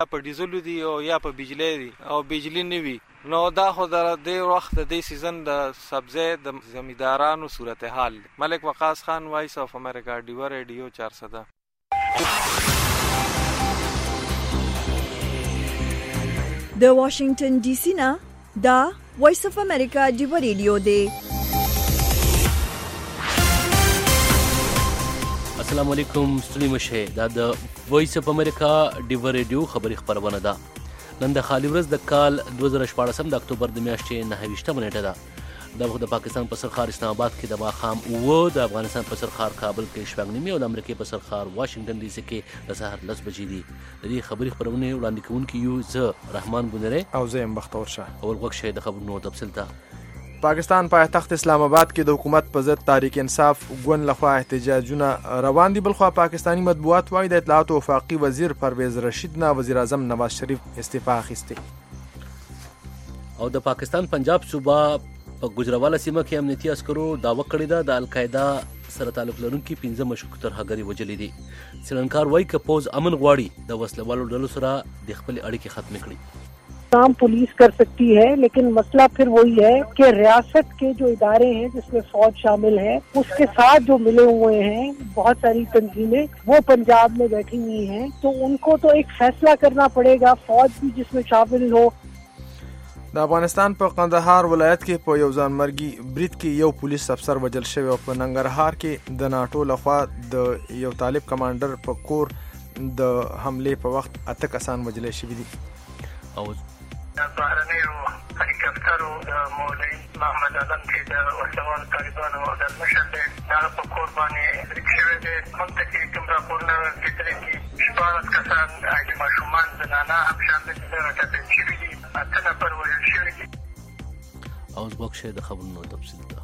په ډیزلو دي او یا په بجلی دي او بجلی نه وي، نو دا خو د دې وخت د دې سیزن د سبزی د زمیندارانو صورتحال. ملک وقاص خان، وایس اف امریکا، ډیوه ریډیو 400. د واشنگټن ډي سي نه دا وایس اف امریکا ډیوه ریډیو دی. السلام علیکم، ستړي مشه. دا د وایس اف امریکا ډیوه ریډیو خبري خبرونه ده. نن د خالي ورځ د کال 2014 د اکتوبر د میاشتې 9 نیټه ده. د پاکستان په سرخار اسلام آباد کې د ماښام 9، د افغانستان په سرخار کابل کې 9 او د امریکا په سرخار واشنگټن ډي سي کې د سهار 10 بجې دي. د دې خبري خبرونه وړاندې کوونکي یو زه رحمان بونری او زه ام بختور شاه. اول وخت شه د خبرونو تفصیل ته. پاکستان پایتخت اسلام آباد کې د حکومت په ضد تحریک انصاف ګوند لخوا احتجاجونه روان دي. بلخوا پاکستانی مطبوعات وايي د اطلاعات او وفاقي وزیر پرویز رشید نه وزیر اعظم نواز شریف استعفا اخیسته. او د پاکستان پنجاب صوبه په ګجراواله سیمه کې امنیتي عسکرو دعوه کړې ده د القاعده سره تعلق لرونکي 15 مشکوک ترهګري وجلې دي. سریلانکار وايي که پوز امن غواړي د وسلوالو ډلو سره د خپل اړیکې ختم کړي. काम पुलिस कर सकती है, लेकिन मसला फिर वही है कि रियासत के जो इदारे हैं जिसमें फौज शामिल है, उसके साथ जो मिले हुए हैं बहुत सारी तंजीमें, वो पंजाब में बैठी हुई हैं, तो उनको तो एक फैसला करना पड़ेगा, फौज भी जिसमें शामिल हो. د افغانستان په قندهار ولایت کې په یو ځانمرګي برید کې یو پولیس افسر وژل شوی او په ننګرهار کې د ناټو لخوا د یو طالب کمانډر په کور د حملې په وخت 8 کسان وژل شوي دي. او بهرنیو هلیکاپټرو د مولوي محمد اعظم چې د وسلوالو طالبانو او د مشر دی هغه په کور باندې برید شوی دی. موږ ته چې کوم راپورونه رسېدلي دي 14 کسان د ماشومان زنانه هم شامل دي، راټپل شوي دي، 8 نفر وژل شوي دي. او زبوک شه د خبرونو تفصیل ته.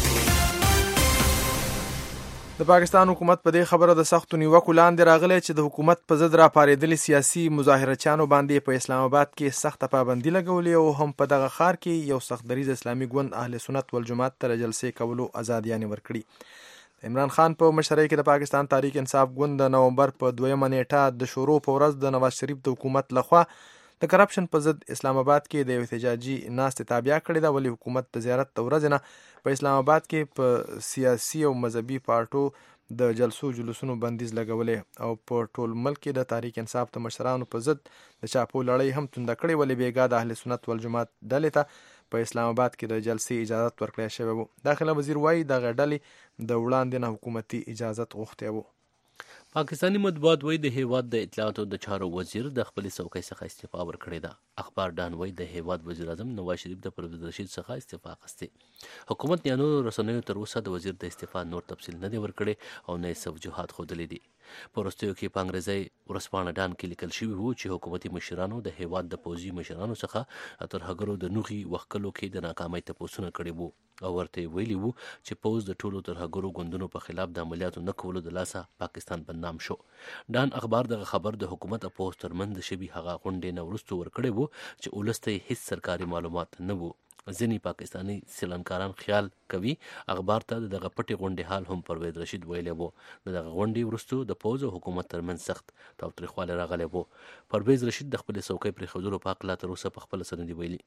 د پاکستان حکومت په دې خبره د سختو نیوکو لاندې راغلی چې د حکومت په ضد راپارېدلي سیاسي مظاهرچیانو باندې په اسلام آباد کې سخته پابندي لګولې او هم په دغه ښار کې یو سخت دریځ اسلامي ګوند اهل سنت والجماعت ته جلسې کولو ازادیانې ورکړي. عمران خان په مشرۍ کې د پاکستان تحریک انصاف ګوند د نومبر په 2 نیټه د شروع په ورځ د نواز شریف د حکومت لخوا د کرپشن په ضد اسلام آباد کې د احتجاجي ناستې تابع کړې ده، ولی حکومت د زیارت د ورځې نه په اسلام آباد کې په سیاسي او مذهبي پارټو د جلسو جلوسونو بندیز لګولې او په ټول ملک کې د تحریک انصاف د مشرانو په ضد د چاپو لړۍ هم تونده کړې، ولی بیګا د اهل سنت والجماعت ډلې ته په اسلام آباد کې د جلسې اجازت ورکړی شوی و. داخله وزیر وایي دغه ډلې د وړاندې نه حکومتي اجازت غوښتی و. پاکستانی مطبوعات وایي د هیواد د اطلاعاتو د چارو وزیر د خپلې څوکۍ څخه استعفا ورکړې ده. اخبار ډان وایي د هیواد وزیر اعظم نواز شریف د پرویز رشید څخه استعفا اخیستې. حکومت یا نورو رسنیو تر اوسه د وزیر د استعفا نور تفصیل نه دی ورکړی او نه یې څه وجوهات ښودلي دي. په وروستیو کې په انګریزي ورځپاڼه ډان کې لیکل شوي وو چې حکومتي مشرانو د هیواد د پوځي مشرانو څخه ترهګرو د نوغي وښکلو کې د ناکامۍ تپوسونه کړي وو او ورته ویلي وو چې پوځ د ټولو ترهګرو ګوندونو په خلاف د عملیاتو نه کولو د لاسه پاکستان بدنام شو. ډان اخبار دغه خبر د حکومت او پوځ ترمنځ د شبي هغه غونډې نه وروسته ورکړی وو چې ولس ته هیڅ سرکاري معلومات نه وو. ځینې پاکستانی سریلانکاران خیال کوي اخبار ته دغه پټې غونډې حال هم پرویز رشید ویلی وو. دغه غونډې وروسته د پوځ او حکومت ترمنځ سخت تاوتریخوالی راغلی وو. پرویز رشید د خپلې څوکۍ پرېښودلو په هکله تر اوسه پخپله څه نه دي ویلي.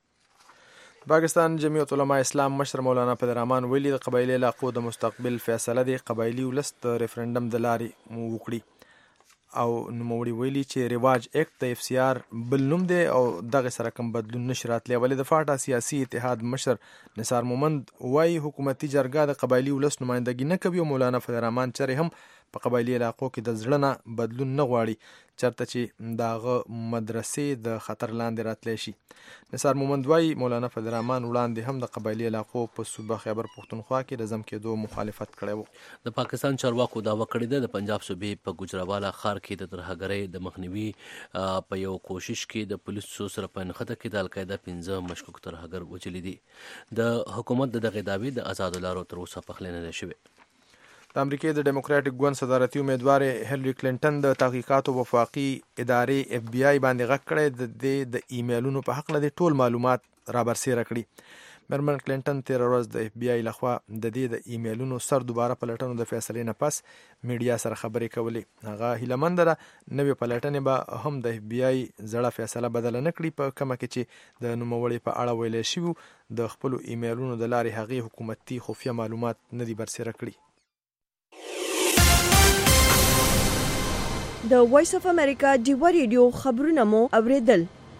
پاکستان جمعیت علماء اسلام مشر مولانا پدرحمان ویلي د قبایلي علاقو د مستقبل فیصله د قبایلي ولس د ریفرنډم د لارې وکړي او نوموړي ویلي چې رواج اکټ د FCR بل نوم دی او دغه سره کوم بدلون نشي راتلی. ولې د فاټا سیاسي اتحاد مشر نثار مومند وایي حکومتي جرګه د قبایلي ولس نمایندګي نه کوي او مولانا پدرحمان چرې هم په قبایلي علاقو کې د زړه نه بدلون نه غواړي چرته چې دغه مدرسې د خطر لاندې راتلی شي. نثار مومند وایي مولانا پدرحمان وړاندې هم د قبایلي علاقو په صوبه خیبر پښتونخوا کې د ضم کېدو مخالفت کړی و. د پاکستان چارواکو دعوه کړې ده د پنجاب صوبې په ګجراواله ښار کې د ترهګرۍ د مخنیوي په یو کوشش کې د پولیسو سره په نښته کې د القاعده 15 مشکوک ترهګر وژلي دي. د حکومت د دغې دعوې د آزادو لارو تر اوسه پخلی نه دی شوی. د امریکای د ډیموکراټیک ګوند صدارتي امیدوار هیلری کلینټن د تحقیقاتو وفاقي ادارې FBI باندې غږ کړی د ایمیلونو په حق له ټول معلومات رابرسېره کړي. میرمن کلینټن 13 ورځ د اف بی آی لخوا د دې د ایمیلونو سر دوباره پلټنو د فیصلې نه پس میډیا سره خبرې کولې. هغه هیلمند ده نوې پلټنې به هم د اف بی آی زړه فیصله بدله نه کړي په کومه کې چې د نوموړي په اړه ویل شوی د خپل ایمیلونو د لارې هغې حکومتي خفیه معلومات نه دي برسېره کړي. د وایس اف امریکا ډیوه ریډیو خبرونه مو اوریدل.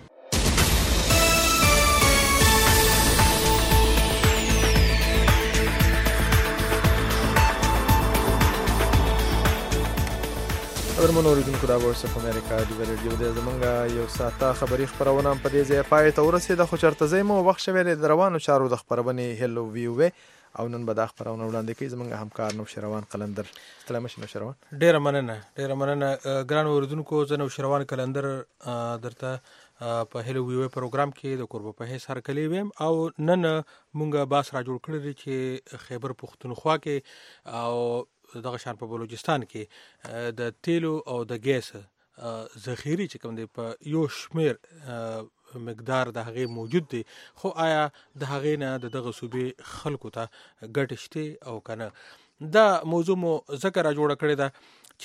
خبرمنو اوریدونکو دا وایس اف امریکا ډیوه ریډیو د زمونږ یو ساعته خبري خبرونه په دې ځای پای ته ورسېده، خو چرته ځای مو وخت شوی د روانو چارو د خبرونې هلو ویو او نن به دا خبرونه وړاندې کوي زمونږ همکار نوشروان قلندر. ستړی مه شې نوشروان. ډېره مننه ګران اوریدونکو. زه نوشروان قلندر درته په هلو ویو پروګرام کې د کوربه په حیث هرکلی ویم او نن مونږ باس را جوړ کړی دی چې خیبر پښتونخوا کې او دغه شان په بلوچستان کې د تیلو او د ګیس ذخیرې چې کوم دی په یو شمیر مقدار د هغې موجود دی، خو آیا د هغې نه د دغه صوبې خلکو ته ګټې شته او که نه. دا موضوع مو ځکه را جوړه کړې ده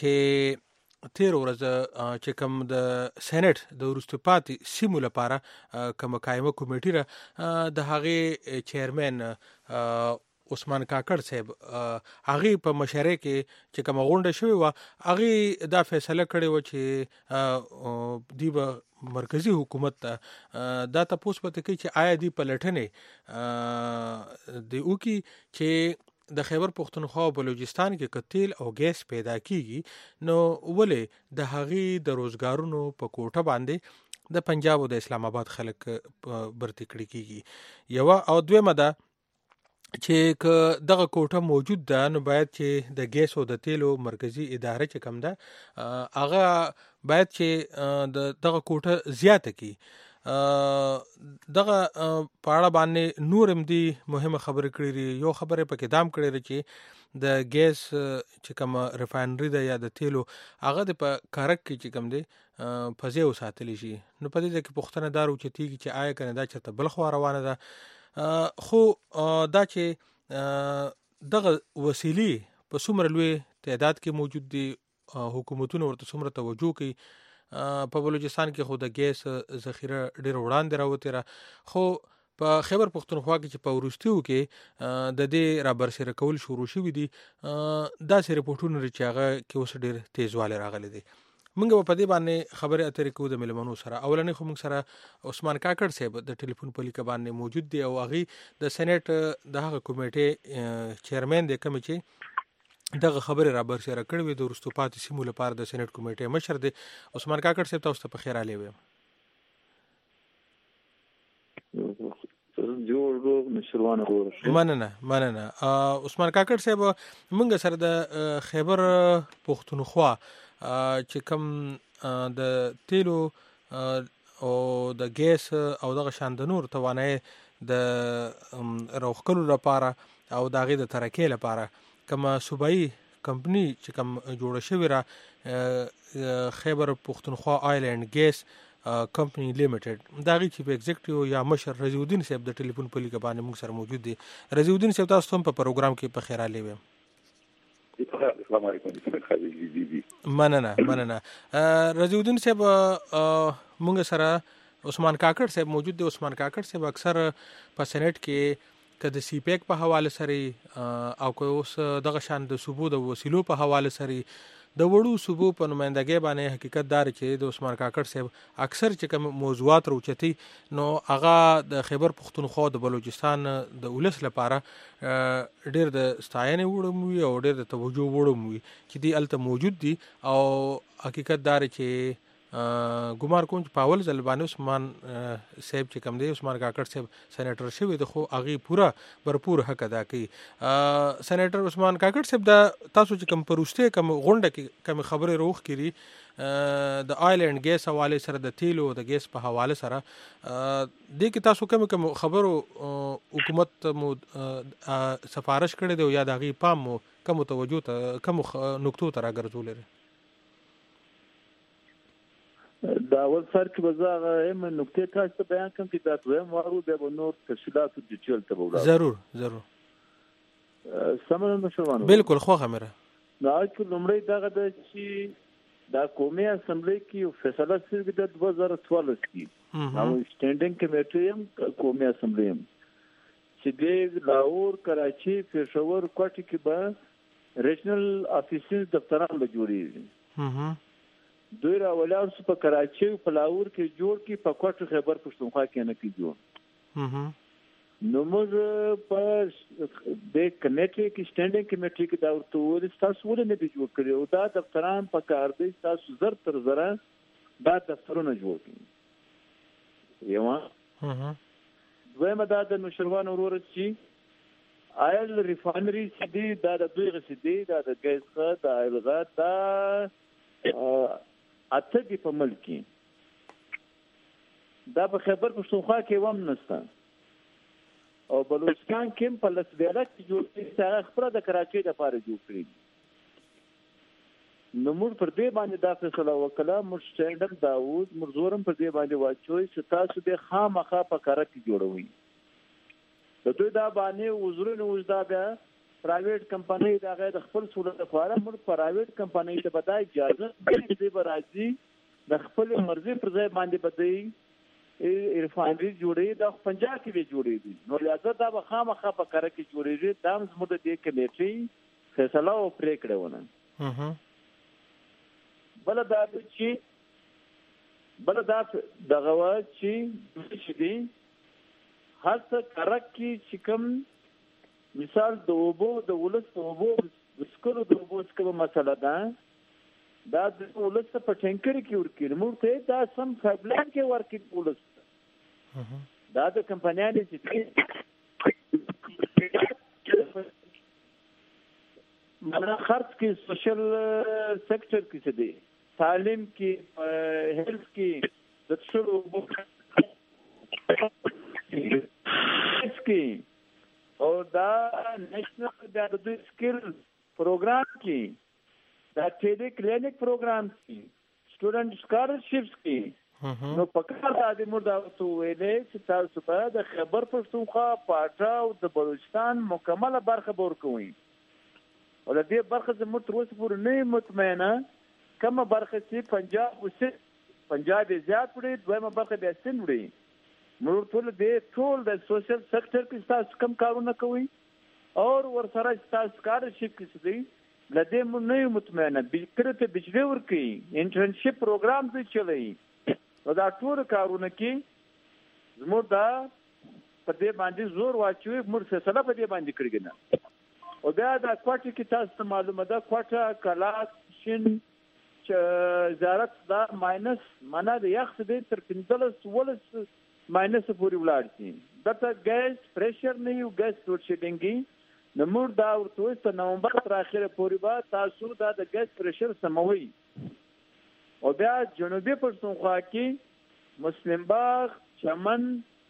چې تیر ورځ چې کوم د سینټ د وروسته پاتې سیمو لپاره کومه قایمه کمیټې ده د هغې چیرمن عثمان کاکړ صاحب هغې په مشرۍ کې چې کومه غونډه شوې وه هغې دا فیصله کړې وه چې دوی به مرکزی حکومت ته دا تپوس پته کوي چې آیا دوی پلټنې د وکړي چې د خیبر پښتونخوا او بلوچستان کې که تیل او ګیس پیدا کیږي نو ولې د هغې د روزګارونو په کوټه باندې د پنجاب او د اسلام آباد خلک برتي کړي کیږي. یوه او دویمه ده چې که دغه کوټه موجود ده نو باید چې د ګیس او د تیلو مرکزی اداره چې کوم ده هغه باید چې دغه کوټه زیاته کی. دغه په اړه باندې نور هم دي مهمه خبرې کړې دي. یو خبره پکې دام کړې ده چې د ګیس چې کوم ریفاینري ده یا د تیلو هغه د په کارک کې چې کوم دی فضې وساتلی شي. نو په دې کې پوښتنه دا راوچتېږي چې آیا کنه دا چېرته بل خوا روانه ده، خو دا چې دغه وسیلې په څومره لوی تعداد کې موجود دي، حکومتونه ورته څومره توجه کوي. په بلوچستان کې خو د ګیس ذخیره ډېر وړاندې راوتې ده، خو په خیبر پښتونخوا کې چې په وروستیو کې د دې را برسېره کول شروع شوي دي داسې رپورټونه دي چې هغه کې اوس ډېر تیزوالی راغلی دی. موږ به په دې باندې خبرې اترې کوو د مېلمنو سره. اولنې خو موږ سره عثمان کاکړ صاحب د ټلیفون په لیکه باندې موجود دی او هغې د سینټ د هغه کمیټې چیرمن دی کوم چې دغه خبرې را برسېره کړې وې د وروستو پاتې سیمو لپاره د سینټ کمیټې مشر دی. عثمان کاکړ صاحب تاسو ته په خیر راغلی ویم. مننه عثمان کاکړ صاحب. موږ سره د خیبر پښتونخوا چې کوم د تیلو او د ګیس او دغه شان د نور توانایي د راوښکلو لپاره او د هغې د ترقۍ لپاره کومه صوبایي کمپني چې کوم جوړه شوې را خیبر پښتونخوا آیل اینډ ګیس کمپنی لیمیټډ، د هغې چیف ایگزیکټیو یا مشر رضی الدین صاحب د ټلیفون په لیکه باندې موږ سره موجود دی. رضی الدین صاحب تاسو هم په پروګرام کې په خیر راغلی ویم. السلام علیکم. مننه رضی الدین صاحب. موږ سره عثمان کاکړ صاحب موجود دی. عثمان کاکړ صاحب اکثر په سینټ کې که د سی پیک په حواله سره او که اوس دغه شان د صوبو د وسیلو په حواله سره د وړو صوبو په نمایندګۍ باندې حقیقت دار چې د عثمان کاکړ صاحب اکثر چې کوم موضوعات راوچتي نو هغه د خیبر پښتونخوا د بلوچستان د ولس لپاره ډېر د ستاینې وړ وي او ډېر د توجه وړ وي چې دی هلته موجود دي. او حقیقت دار چې ګمان کوم چې په اول ځل باندې عثمان صاحب چې کوم دی عثمان کاکړ صاحب سینیټر شوی دی، خو هغې پوره برپور حق ادا کوي. سینیټر عثمان کاکړ صاحب دا تاسو چې کوم په وروستۍ کوم غونډه کې کوم خبرې راوښکې د آیل اینډ ګیس حوالې سره د تیلو د ګیس په حواله سره دې کې تاسو کوم خبرو حکومت مو سفارش کړی دی یا د هغې پام مو کومو توجه ته کومو نقطو ته راګرځولی دی؟ دا اول سر کې به زه هغه هم نکتې تاسو ته بیان کړم چې دا دویم وار بیا به نور تفصیلاتو ډیټیل ته به ولاړ. ضرور سمه مشروانو بالکل خوښه مره. دا چې لومړی دغه د چې دا قومي اسمبلی کې یو فیصله شوې ده 2014 کې او سټینډینګ کمیټې هم قومي اسمبلی هم چې د لاهور کراچي پېښور کوټه کې به ریجنل افیسز دفتران به جوړېږي. دوی راولاړ سو په کراچي په لاهور کې جوړ کې په کوټه خیبر پښتونخوا کې نه کې جوړ. نو موږ په د کمیټې کې سټینډینګ کمیټې کې دا ورته وایي تاسو ولې نه دي جوړ کړی او دا دفتران په کار دی تاسو زر تر زره دا دفترونه جوړ کړئ. یو دویمه دا د نوشروان ورور چې آیل ریفاینري چې دی دا د دوی غسي دی دا د ګیس څخه د آیلغا دا اته دی په ملک دا په خیبر پښتونخوا کې هم نشته او بلوچستان کې په لسبیره کې جوړ کړي چې خپل د کراچۍ لپاره جوړ کړي. نو موږ پر دې باندې دا فیصله وکړه موږ سټینډرډ داوود موږ زورم پر دې باندې واچوي چې تاسو به خامخا په کار کې جوړوي. د دوی دا باندې وزرونه وزدا بیا پرایویټ کمپنۍ دا غیر خپل سہولت لپاره موږ پرایویټ کمپنۍ ته بدای اجازه دې برازي د خپل مرزي پر ځای باندې بدای ریفاینري جوړې دا پنجاب کې به جوړې دي. نو لازم دا به خامخا په کار کې جوړېږي دا زموږ د دې کمیټې فیصله او پریکړه ونه. بل دا چې دغه وا چې دي هر څه کرک کې چې کوم مثال د اوبو د ولس د اوبو وسکلو د اوبو څخه مسله ده دا د ولس په ټینکر کې ورکړي موږ ته دا سم فابلان کې ورکړي ولس دا د کمپنیانو چې مانا خرڅ کې سوشل سېکټر کې څه دي تعلیم کې هیلث کې د ټولو کې او دا نېشنل د سکل پروګرام کې دا ټیلی کلینیک پروګرام کې سټوډنټ سکالرشپس کې نو په کار د امور دا ویلې چې تاسو په د خیبر پښتونخوا پاټا او د بلوچستان مکمله برخه ورکوي او د دې برخه زموږ تر اوسه پورې نه مطمئنه کومه برخه چې پنجاب زیات وړي دویمه برخه بیا سین وړي موږ ټول د سوشل سېکټر کې تاسو کوم کارونه کوي او ورسره تاسو سکالرشپ کې دي لدې موږ نه مطمئنه بکرته بجلی ورکي انټرنشپ پروګرام دې چلایي او دا ټول کارونه کې زموږ دا په دې باندې زور واچوي موږ فیصله په دې باندې کړی نه او بیا دا کوټه کې تاسو معلومه ده کوټه کلات شین زیارت دا ماینس معنا د یخ دې تر 15 ولس ماینس پورې ولاړ شي دا ګیس پریشر نه یو ګیس لوډ شیډینګ نو موږ دا ورته په نومبر تر اخره پورې به تاسو دا د ګیس پریشر سموي او بیا جنوبي پښتونخوا کې مسلم باغ چمن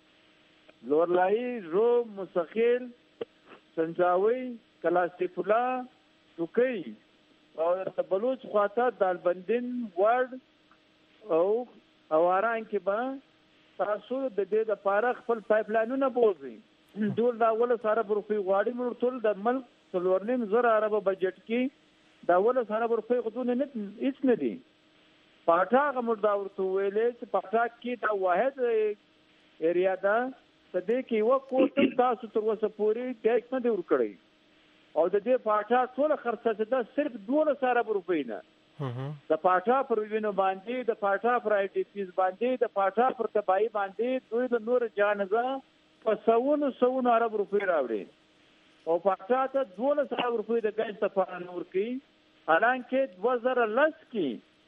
لورلای رو مسخیل سنجاوي کلاسیف الله توکي او د بلوچ خواته دالبندین ورډ او اواران کې به تاسو د دې د پاره خپل پایپ لاینونه بوزي ډول دا ول سره روپی غواړي موږ ټول د ملک 3.5 ارب بجټ کې دا ول سره روپی غوډونه نه هیڅ نه دي پاټا غمر دا ورته ویلې چې پاټا کې دا واحد ایریا دا تدې کې یو کوټ تاسو تر اوسه پورې ټیکس نه دی ورکړی او د دې پاټا ټول خرڅه ده صرف 200 روپۍ نه د پاټا پر وینو باندې د پاټا پر آی ټی پیز باندې د پاټا پر تبای باندې دوی د نور جانزه په 100 ارب روپۍ راوړي او پاټا ته 200 روپۍ د ګاز ته فارن ورکي حالانکه 2010 کې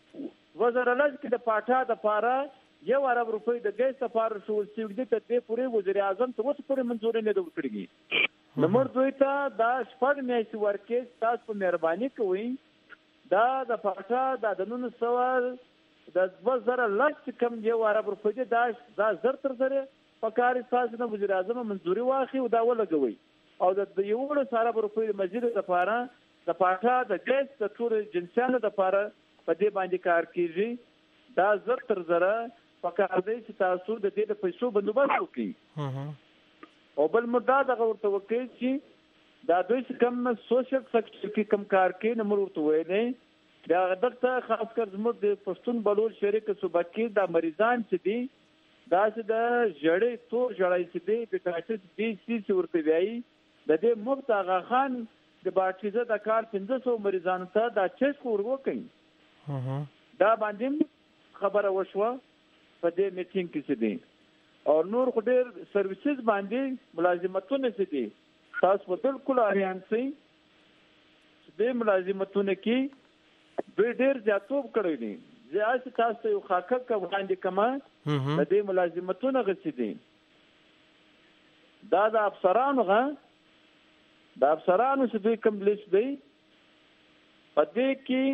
د پاټا د پاره 1 ارب روپۍ د ګاز ته فارن شو چې د دې پورې وزیر اعظم ته اوس پورې منځور نه ورکړي نمبر 2 ته دا شپږ میاشتې ورکې تاسو په مهرباني کوئ دا د پاټا د 900 د 2010 کم 1 ارب روپۍ دا زر تر زره په کار اساس نه وزیر اعظم منځوري واخی او دا ولګوي او د 1 ارب روپۍ مزید د پاره د پاټا د ګیس د ټول جنسانو د پاره په دې باندې کار کیږي دا زر تر زره پکار دی چې تاسو د دې د پیسو بندوبست وکړئ او بل مدعا دغه ورته وکړي چې دا دوی چې کوم سوشل سیکټر کې کوم کار کوي نو موږ ورته ویلې دا دلته خاص کر زموږ د پښتون بلوچ شریک صوبه کې دا مریضان چې دي دا چې د جړې تور جړای چې دي هپاتایټس بی سی چې ورته وایي د دې مفت آغا خان د باټیزه د کار 500 مریضانو ته دا چیک ورکړي دا باندې خبره وشوه په دې میټینګ کې چې دي او نور خو ډېر سرویسز باندې ملازمتونه چې دي تاسو په بالکل اړین سي دې ملازمتونه کې ډېر زیاتوب کړی دي زیات تاسو یو خاکه وړاندې کما د دې ملازمتونه غوښتي دي دا د افسرانو چې دوی کوم لیست دی په دې کې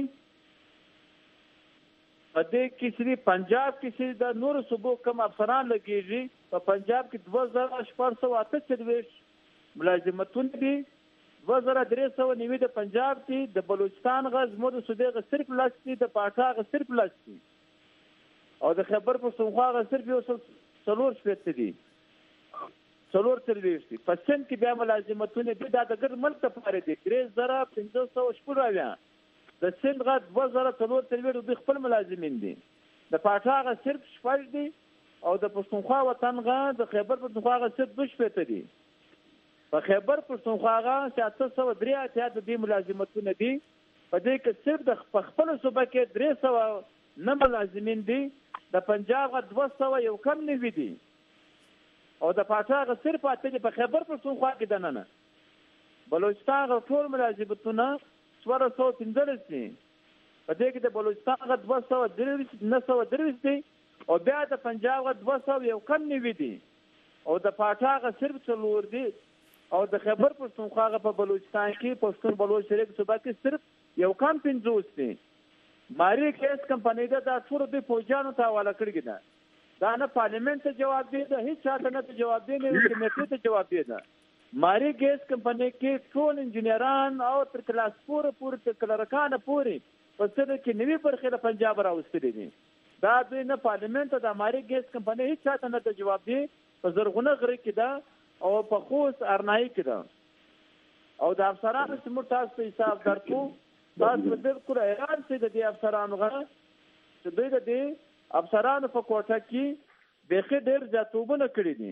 چې پنجاب کې چې د نور صوبو کوم افسران لګیږي په پنجاب کې 2448 ملازمتونه دي 2390 د پنجاب کې د بلوچستان غز مو د سودې غ صرف لاستی د پاټا غ صرف لاستی او د خیبر پښتونخوا غ صرف یو څلور شپږ دي څلور تر ویشتي پسند کې بیا ملازمتونه دي دا د ګر ملک ته پاره دي 3500 شپږ د سند غ 2003 تر ویډو د خپل ملازمین دي د پاټا غ صرف شپږ دي او د پښتونخوا وطن غ د خیبر پښتونخوا غ صرف 2 شپږ دي په خیبر پښتونخوا غ 703 د دې ملازمتونه دي په دې کې صرف د خپل صوبه کې 300 نه ملازمین دي د پنجاب غ 200 یو کم نه وي دي او د پاټا غ صرف اته په خیبر پښتونخوا کې دننه بلوچستان غ ټول ملازمتونه 415 دي په دې کې د بلوچستان غ 230 دي او بیا د پنجاب غ 200 یو کم نه وي دي او د پاټا غ صرف 4 دي او د خیبر پښتونخوا غ په بلوچستان کې پښتون بلوچ شریک صوبه کې صرف یو کم 50 دي ماری کیس کمپنی دا ټول د فوجانو ته حواله کړی ده دا نه پارلیمنت ته جواب دی دا هیڅ چاته نه جواب دی نه کمیټې ته جواب دی دا ماری ګیس کمپنی کې ټول انجنیران او تر کلاس پورې تر کلرکان پورې په څه کې نوی برخه د پنجاب راوستلې دي دا دوی نه پارلیمنت ته د ماری ګیس کمپنی هیڅ چاته نه جواب دی په زرغونه غری کې دا او په خوست ارنای کې دا او د افسرانو سمو تاسو په حساب درکو تاسو بالکل ایران سي د دې افسرانو غره چې دوی د دې افسرانو په کوټه کې بخې ډېر زیاتوبونه کړی دي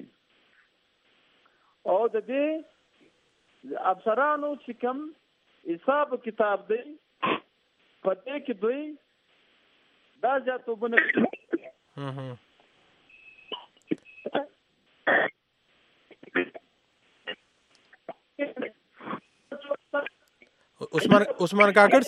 او د دې افسرانو چې کوم حساب کتاب دی په دې کې دوی دا زیاتوبونه عثمان کاکړ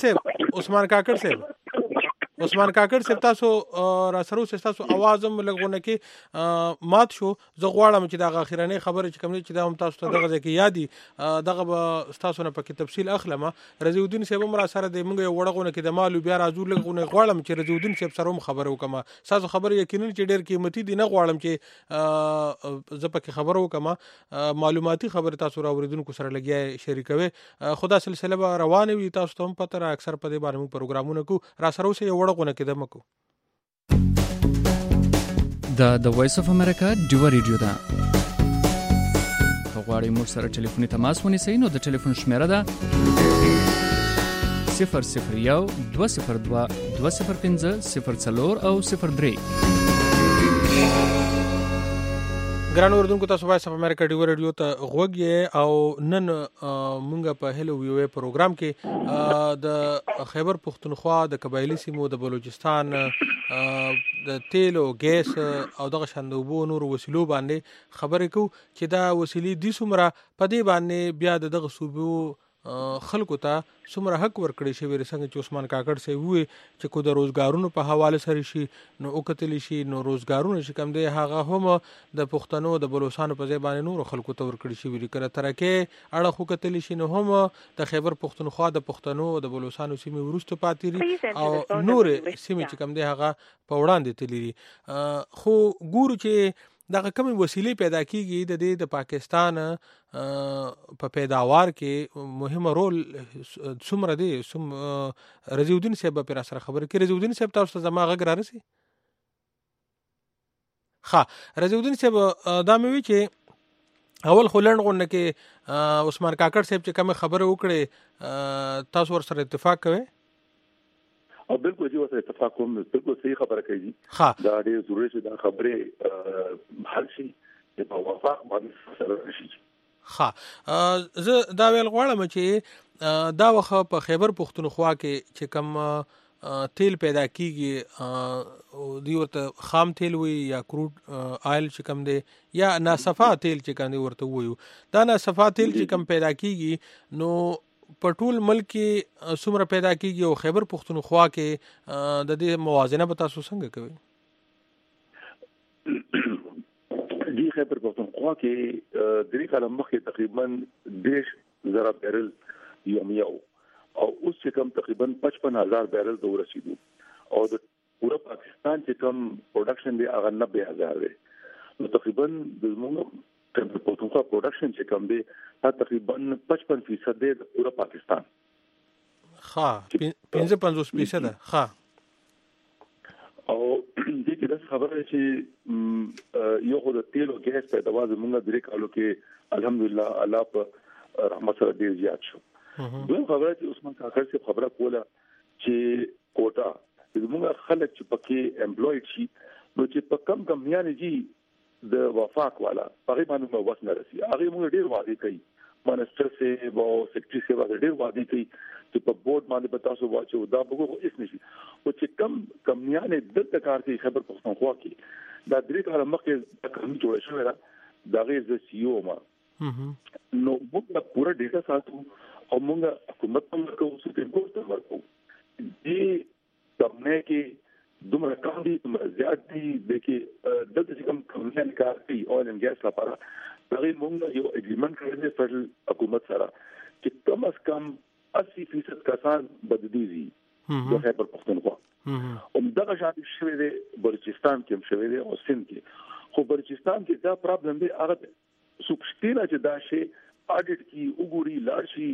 صاحب تاسو را سره تاسو आवाज هم لګونه کې مات شو زه غواړم چې دا اخیرنۍ خبره چې کوم چې دا هم تاسو ته دغه ځکه یادي دغه تاسو نه پکې تفصیل اخلم رضی الدین صاحب هم را سره د موږ یو وړغونه کې د مالو بیا راځو لګونه غواړم چې رضی الدین صاحب سره خبرو وکم تاسو خبره یقینا چې ډېر قیمتي دي نه غواړم چې زه پکې خبرو وکم معلوماتي خبره تاسو را اوریدونکو سره لګیا شریکوي خدا سلسله روانه وي تاسو ته هم پته را اکثر په دې باندې پروګرامونه کو را سره اوسه یو وړغونه کې دمکو د وایس اف امریکا ډیو ریډیو دا غواړئ موږ سره ټلیفوني تماس ونیسئ نو د ټلیفون شمیره ده 001 202 205 04 او 03 ګران اوردونکو تاسو وایس اف امریکا ډیو ریډیو ته غوږی او نن مونږ په هلو ویو پروګرام کې د خیبر پښتونخوا د قبایلی سیمو د بلوچستان د تیل او ګیس او دغه شندوبو نور وسیلو باندې خبرې کو چې دا وسیلې د سمره په دې باندې بیا دغه صوبو خلکو ته څومره حق ورکړي شي ورسنګ چې عثمان کاکړ سي وي چې کو د روزګارونو په حواله سره شي نو او کتل شي نو روزګارونه شي کم دی هغه هم د پښتنو د بلوچستان په ځای باندې نور خلکو ته ورکړي شي وی کړه ترکه اړه خو کتل شي نو هم د خیبر پښتونخوا د پښتنو د بلوچستان سیمې ورستو پاتېري او نور سیمې چې کم دی هغه په وړاندې تللی خو ګورو چې دغه کوم وسیلې پیدا کیږي د دې د پاکستان په پیداوار کې مهم رول څومره دی رضی الدین صاحب په سره خبره کې رضی الدین صاحب تاسو ته زما غږ را رسي ها رضی الدین صاحب دا مې وی چې اول خلند غونډه کې عثمان کاکړ صاحب چې کوم خبره وکړي تاسو ور سره اتفاق کوئ؟ او بالکل جی وسه اتفاق کوم، بالکل صحیح خبره کوي. دا ډېر ضروري چې دا خبره حل شي په وفاق باندې سره شي. زه دا ویل غواړم چې دا وخت په خیبر پښتونخوا کې چې کوم تیل پیدا کیږي دی ورته خام تیل وي یا کروډ آیل چې کوم دی یا ناصفا تیل چې کوم دی ورته وایو، دا ناصفا تیل چې کوم پیدا کیږي نو په ټول ملک کې څومره پیدا کیږي او خیبر پښتونخوا کې د دې موازنه به تاسو څنګه کوئ؟ دی خیبر پښتونخوا کې درې کاله مخکې تقریبا 10,000 بیرل یومیه او اوس چې کوم تقریبا 55,000 بیرل ته ورسېدو او د پورا پاکستان چې کوم پروډکشن دی هغه 90,000 دی. نو تقریبا د موږ خیبر پښتونخوا پروډکشن چې کوم دی تقریبا 55% دی د پورا پاکستان. 55% ده. او دې کې د خبره چې یو خو د تیل او ګیس په دواز موږ درې کالو کې الحمدلله الله په رحمت سره ډیر زیات شو. دوی خبره چې عثمان کاکړ سے خبره کوله چې کوټا موږ خلک چې پکې امپلويډ شي نو چې په کم کمپنیانه جی د وفاق والا هغه باندې مو وس نه رسي. هغه موږ ډیر وعده کوي، منسټر سے او سیکریټری سے وعده ډیر وعده کوي چې په بورډ باندې به تاسو واچو دا به هیڅ نشي. او چې کم کمپنیانه د کار کوي خبر پښتونخوا کې دا درې کاله مخکې د کمی جوړ شوی را دغه ز سی او ما نو موږ پورا ډیټا ساتو او موږ حکومت ته ورکوو چې کوم څه ورکوو. دې کمنه کې دومره کم دي دومره زیات دي دغه دلته کوم کمپنیان کار کوي اویل اینڈ ګیس لپاره هغه موږ یو اګریمنت کړی دی فدرل حکومت سره چې کم از کم 80% کسان بدديزي د خیبر پښتونخوا دغه شان شوی دی بلوچستان کې هم شوی دی او سند کې. خو بلوچستان کې دا پرابلم دی هغه سوکشتینا چې دا شی اډیټ کی وګوري لارشي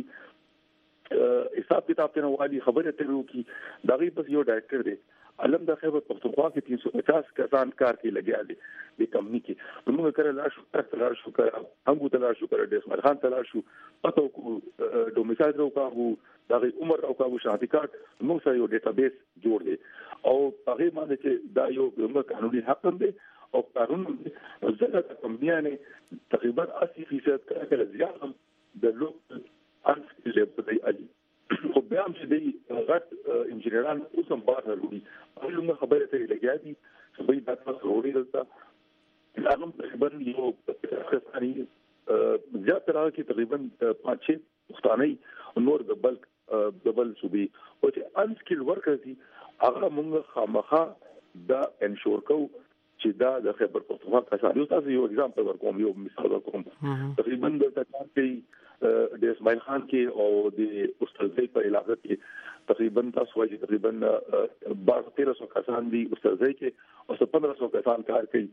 حساب کتاب ته والی خبره ترو کی دغه بس یو ډایرکټر دی علم د خیبر پښتونخوا کې 350 کسان کار کې لګیا دي د کمپنی کې. موږ کړه لا شو تر شو کړه هم ته لا شو کړه د اسماعیل خان ته لا شو پتو کو ډومیسایل راو کا وو دغه عمر راو کا وو شهادت کارت موږ سره یو ډیټابیس جوړ دی او هغه باندې چې دا یو موږ قانوني حق هم دی او قانون زړه کمپنیانه تقریبا 80% کړه زیات هم د لوک انسکل په دی علي خو بیا هم چې دی غټ انجینران اوس هم بار نه وروړي هغه خبره ته لګیا دي چې به دا تاسو وروړي دلته هغه تقریبا یو پاکستاني زیات راځي کې تقریبا 5-6 پښتانه نور د بل صوبې او چې انسکل ورکر دي هغه موږ خامخا دا انشور کوو چې دا د خیبر پښتونخوا کسان تاسو یو اگزامپل ورکوم یو مثال ورکوم تقریبا د تکان کې د اسماعیل خان کې او د استادۍ په علاقه کې تقریبا تاسو وايي تقریبا 1200 کسان دي استادۍ کې او 1500 کسان کار کوي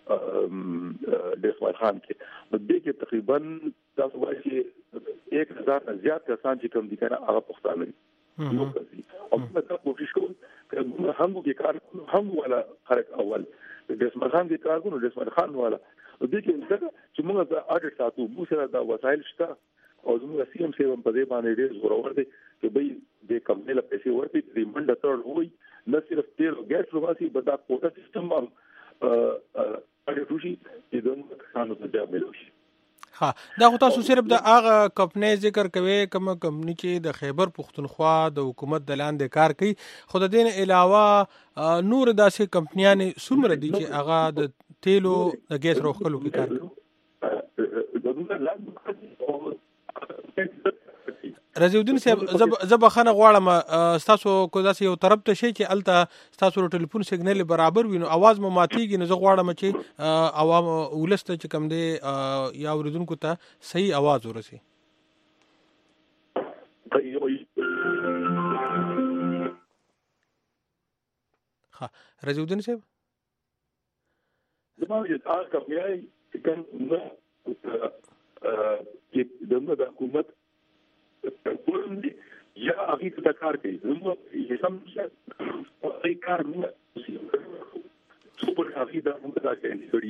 د اسماعیل خان کې. نو دې کې تقریبا تاسو وايي چې 1000 نه زیات کسان چې کوم دي کنه هغه پښتانه دي یو کوي او موږ دا کوشش کوو چې موږ هم کې کار کوو هم ولا خلک اول د اسماعیل خان کې کار کوو د اسماعیل خان والا دې کې څنګه چې موږ دا اډیټ ساتو موږ سره دا وسایل شته او زموږ سی ام سی په دې باندې ډېر زورور دي چې به د کمپنۍ له پیسې ورته د منډه تر وای نه صرف تیل او ګیس رواسي بل دا کوټا سیستم هم اړ روشي چې دوی کسانو ته جواب ملوي. دا خو تاسو صرف د هغه کمپنۍ ذکر کوي کوم کمپنۍ چې د خیبر پښتونخوا د حکومت د لاندې کار کوي خو د دې علاوه نور داسې کمپنیان څومره دي چې هغه د تیلو د ګیس روخلو کې کار کوي؟ رضی الدین صاحب زبخانه غواړم تاسو کو داسې یو طرف ته شي چې الته تاسو ټلیفون سیګنل برابر وي نو आवाज مو ماتيږي نو زه غواړم چې عوام ولسته چې کم دي یا اوریدونکو ته صحیح आवाज ورسي. رضی الدین صاحب زموږ د آر کمپنۍ چې کوم چې دغه د حکومت ورندي یا هغه ته کار کوي نو یې سم څه کار نه سپر هغه دا موږ دا کړی.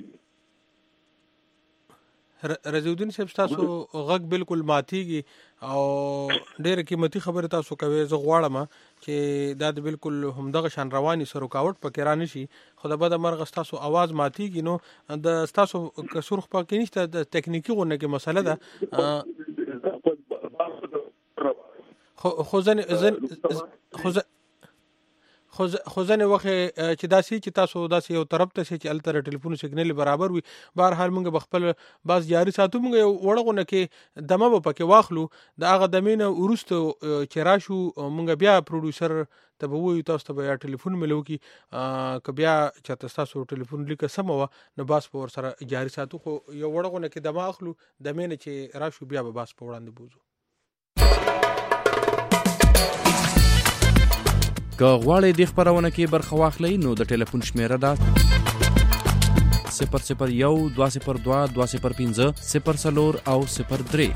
رضی الدین صاحب تاسو غږ بالکل ماتيږي او ډېر قیمتي خبره تاسو کوي. زه غواړم چې دا بالکل همدغه شان رواني سره رکاوټ پکې را نشي. خو د بده مرغه تاسو आवाज ماتيږي نو د تاسو کسور خو پکې نشته د ټکنیکی غونډه کې مسله ده. خو ځنې وخت چې داسې چې تاسو داسې یو طرف ته چې التر ټلیفون سیګنل برابر وي بهر حال موږ بخپل باز جاری ساتو. موږ یو وړغونه کې دمه به پکې واخلو د هغه دمینه ورسته چې راشو موږ بیا پروډوسر ته به وایو تاسو ته بیا ټلیفون ملو کی که بیا چې تاسو ټلیفون لیکه سم و نو باز په ور سره جاری ساتو. خو یو وړغونه کې دمه اخلو دمینه چې راشو بیا به باز په وړاندې بوزو. که غواړئ د خبرونه کې برخه واخلئ نو د ټلیفون شمیره ده 001 202 205 04 او 03.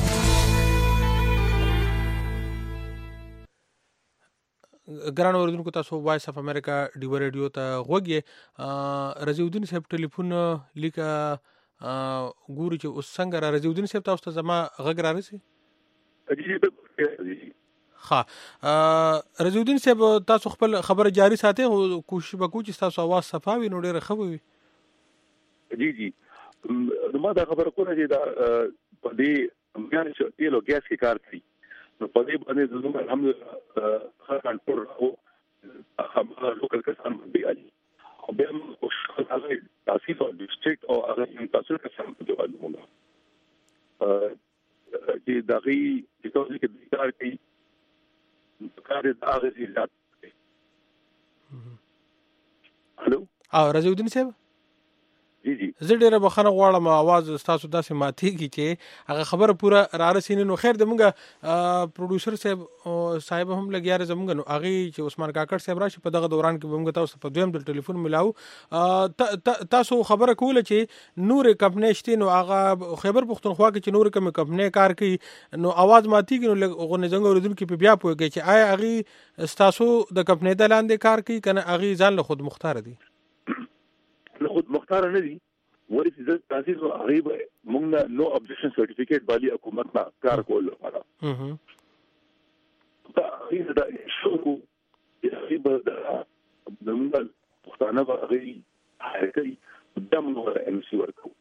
ګران اوریدونکو تاسو وایس اف امریکا ډیو ریډیو ته غوږی. رضی الدین صاحب ټلیفون لیکه ګوري چې اوس څنګه را رضی الدین صاحب تاسو ته زما غږ را رسي. ها رضی الدین صاحب تاسو خپل خبره جاری ساتي او کوشش وکړو چې تاسو आवाज صفاوي نو ډیره ښه وي. جی نو ما دا خبره کوله چې دا په دې امکان چې تیل او ګیس کې کار کوي نو په دې باندې زموږ الحمدلله ښه کنټرول او هغه لوکل کسان باندې علي او بیا موږ هغه تاسیس او ډیسټریکټ او هغه تاسو کسان په جواب موږ چې دغه چې تاسو کې کار کوي کار د هغه زیات. هلو رضی الدین صاحب جی زه ډیره بخښنه غواړم आवाज تاسو داسې ماتېږي چې هغه خبره پوره را رسینه. نو خیر د موږ پروډوسر صاحب هم لګیا را زموږ نو هغه چې عثمان کاکړ صاحب راشي په دغه دوران کې موږ تاسو په دویم د ټلیفون ملاو. تاسو خبره کوله چې نور کمپنی شته نو هغه خیبر پختونخوا کې چې نور کوم کمپنی کار کوي نو आवाज ماتېږي نو غو نه څنګه اوریدونکو په بیا پوهیږي چې آیا هغه تاسو د کمپنی د لاندې کار کوي کنه هغه ځان له خود مختار دي. خود مختار نه دي ورې چې د تاسیس او غریب موږ نو ابجیکشن سرټیفیکیټ باندې حکومت نه کار کول لپاره دا هیڅ دا شو چې د موږ پښتانه باندې حرکت دم نو ام سی ورکو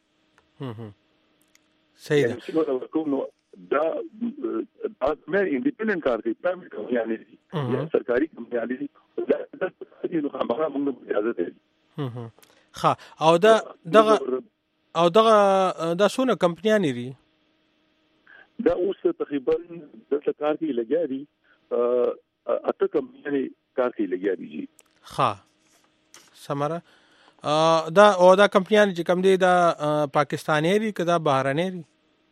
صحیح ده ورکو نو دا مې انډیپندنت کار کوي پرایویټ کمپنی دي یا سرکاري کمپنی دي دا نو هغه موږ اجازه ده. ها او دا سونه کمپنیان لري دا اوس تقریبا د کار کې لګیا دي اته کمپنیان کار کې لګیا دي جی. ها سمره دا کمپنیان چې کوم دي دا پاکستاني لري کدا بهراني لري؟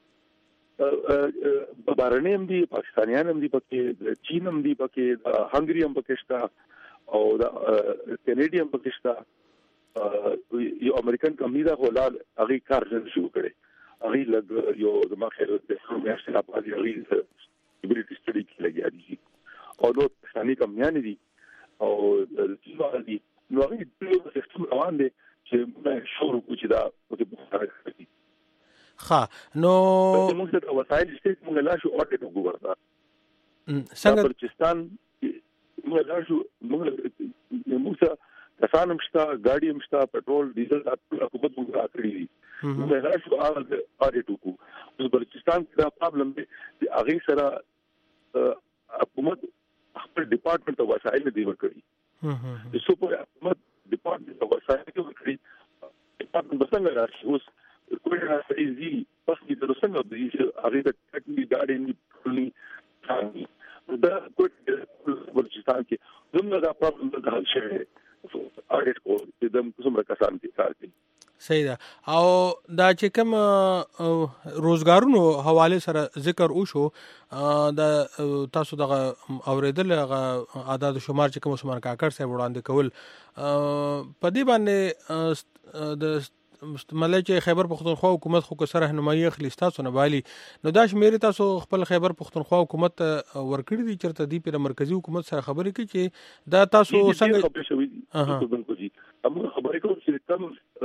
بهراني هم دي پاکستانیان هم دي پکې چین هم دي پکې هنګری هم پکې شته او دا کینیډي هم پکې شته. یو امریکن کمپنی دا هولال هغه کار شروع کړي هغه لګ یو د مخه د سیمه په اړه هغه ایبیلیټی سټډي کې لګیا دي او نو ثاني کمپنیان دي او د څه دي نو هغه د سیستم روان دي چې شروع کوي دا په بخاره کوي. ها نو موږ د وسایل چې موږ لا شو اورټ وګورځا څنګه بلوچستان موږ لا شو موږ کسان مشتا ګاډي مشتا پټرول ډیزل حکومت موږ راکړي دي موږ راځو هغه اډیټ وکړو. اوس بلوچستان کې دا پرابلم دی چې هغه سره حکومت خپل ډپارټمنټ او وسایل دی ورکړي د سپور حکومت ډپارټمنټ او وسایل ورکړي ډپارټمنټ څنګه راځي اوس کوی راځي زی پس دې تر څنګه دې هغه د ټکنی ګاډي نه دا بلوچستان کې زموږ دا پرابلم د حل شوی اډیټ کو د دم کومه کسان دي کار کوي. صحیح ده او دا چې کوم روزګارونو حواله سره ذکر وشو دا تاسو دغه اوریدل هغه عدد شمار چې کوم عثمان کاکړ صاحب وړاندې کول په دې باندې د ملي چې خیبر پختونخوا حکومت خو سره رهنمایي اخلي تاسو نه بالي نو دا شمیر تاسو خپل خیبر پختونخوا حکومت ورکړي دي چرته دی په مرکزی حکومت سره خبرې کوي چې دا تاسو څنګه خبرې شوې دي بالکل جی موږ خبرې کوو چې کوم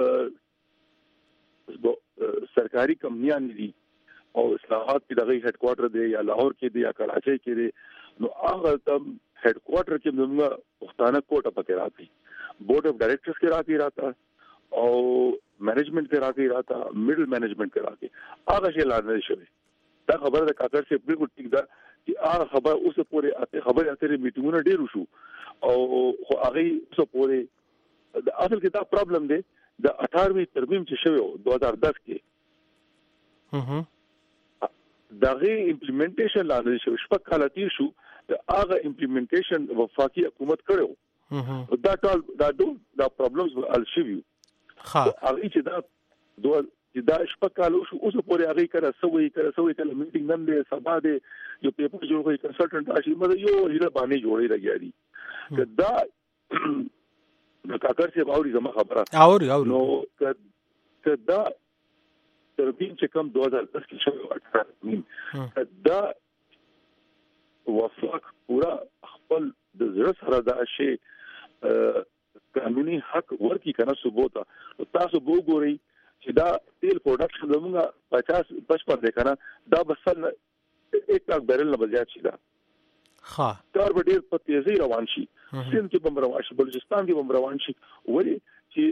سرکاري کمپنیان دي او اصلاحات کې دغه هډ کوارټر دی یا لاهور کې دی یا کراچۍ کې دی نو هغه تم هډ کوارټر کې موږ پښتانه کوټه پکې راځي بورډ اف ډایریکټرز کې راځي او مینجمنٹ کې راځي میډل مینجمنٹ کې راځي هغه شی لاندې شوی دا خبره د کاکر سے بالکل ټیک ده چې هغه خبر اوسه پورې خبره اترې میټینګونه ډېر وشو او خو هغه اوسه پورې د اصل کې دا پرابلم دی د 18وی ترمیم چې شوی 2010 کې دغه امپلیمنټیشن لاندې شو شپږ کال تیر شو هغه امپلیمنټیشن وفاقي حکومت کړو دا ټول دا پرابلمز ول شوی ها هغه چې دا شپږ کال شو اوس پورې هغه کړه سوي کله میټینګ نن دی سبا دی یو پیپر جوړوي کنسلټنټ راشي مده یو هیله باندې جوړي لګیاري دا د کاکر سے باوري زما خبره اوري نو کدا تربین چې کم 2010 کې شوی دا وفاق پورا خپل د زړه سره دا شی قانوني حق ورکی کنه ثبوت تاسو وګورئ چې دا تیل پروډکشن زموږه 50-55 دی کنه دا بسل 1 लाख بیرل نه زیات شي دا ها کار به ډیر په تیزی روان شي سند کې بم روان شي بلوچستان کې بم روان شي ولی چې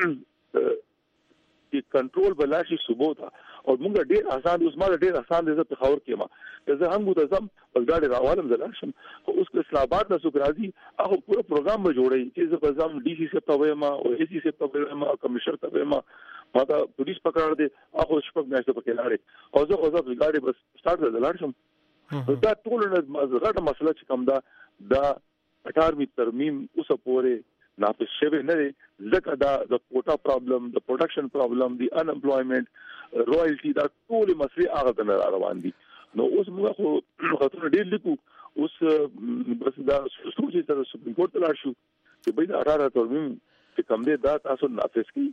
کنټرول بلاشي ثبوت او موږ ډیر آسان اوس ما ډیر آسان دي په خبر کې ما زه هم متزم بس ګاډي راوالم زلاشم اوس په اسلام آباد د سوګرازي هغه پورا پروګرام به جوړي چې زه په ځم ډي سي سي په وېما او اي سي سي په وېما کمشنر په وېما ما دا پولیس پکړ دي هغه شپږ میاشتې پکې لارې او زه ګاډي بس سٹارټ زلاشم دا ټول نه غټه مسله چې کوم دا 18وی ترمیم اوس پورې نافذ شوی نه دی ځکه دا د کوټا پرابلم د پروډکشن پرابلم دی ان امپلویمنت رویالټي دا ټول مسلې هغه نه روان دي نو اوس موږ خو خاطر ډېر لیکو اوس بس دا سوچي تر سپریم کورټ ته لاړ شو چې به دا 18 ترمیم چې کوم دی دا تاسو نافذ کړئ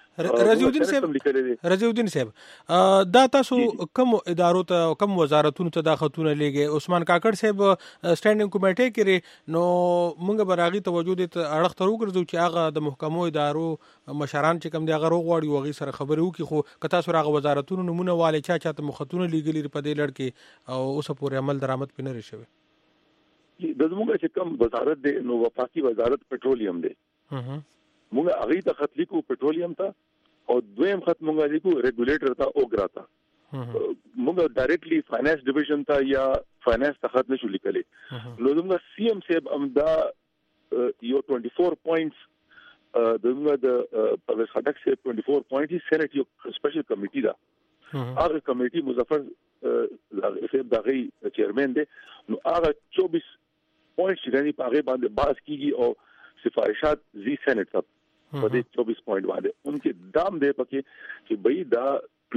رضیالدین صاحب دا تاسو کوم ادارو ته کوم وزارتونو ته دا خطونه لګي عثمان کاکړ صاحب سټانډینګ کمیټه کې نو موږ براغي توجه دې اړخ تر وګرځو چې هغه د محکمو ادارو مشران چې کوم دی هغه روغواړي وغي سره خبرې وکي خو کته سره هغه وزارتونو نمونه والے چاته مخطونه لګلي په دې لړ کې او اوس پورې عمل درآمد پنه رشوي د موږ چې کوم وزارت دی نو وفاقي وزارت پټرولیم دی موږ هغه ته خط لیکو پټرولیم ته او دویم خط موږ لیکو ریګولیټر ته اوګرا ته موږ ډایرکټلی فاینانس ډیویژن ته یا فاینانس ته خط نشو لیکلی نو موږ سی ام صاحب امدا یو 24 پوینټس دغه د پرویز خټک صاحب 24 پوینټ سېنات یو سپیشل کمیټي دا هغه کمیټي مظفر صاحب دغه چیرمن دی نو هغه 24 پوینټ چې غني په هغه باندې باز کیږي او سفارشات زی سینټ ته په دې 24 پوینټ باندې انکه دام دی پکې چې بې دا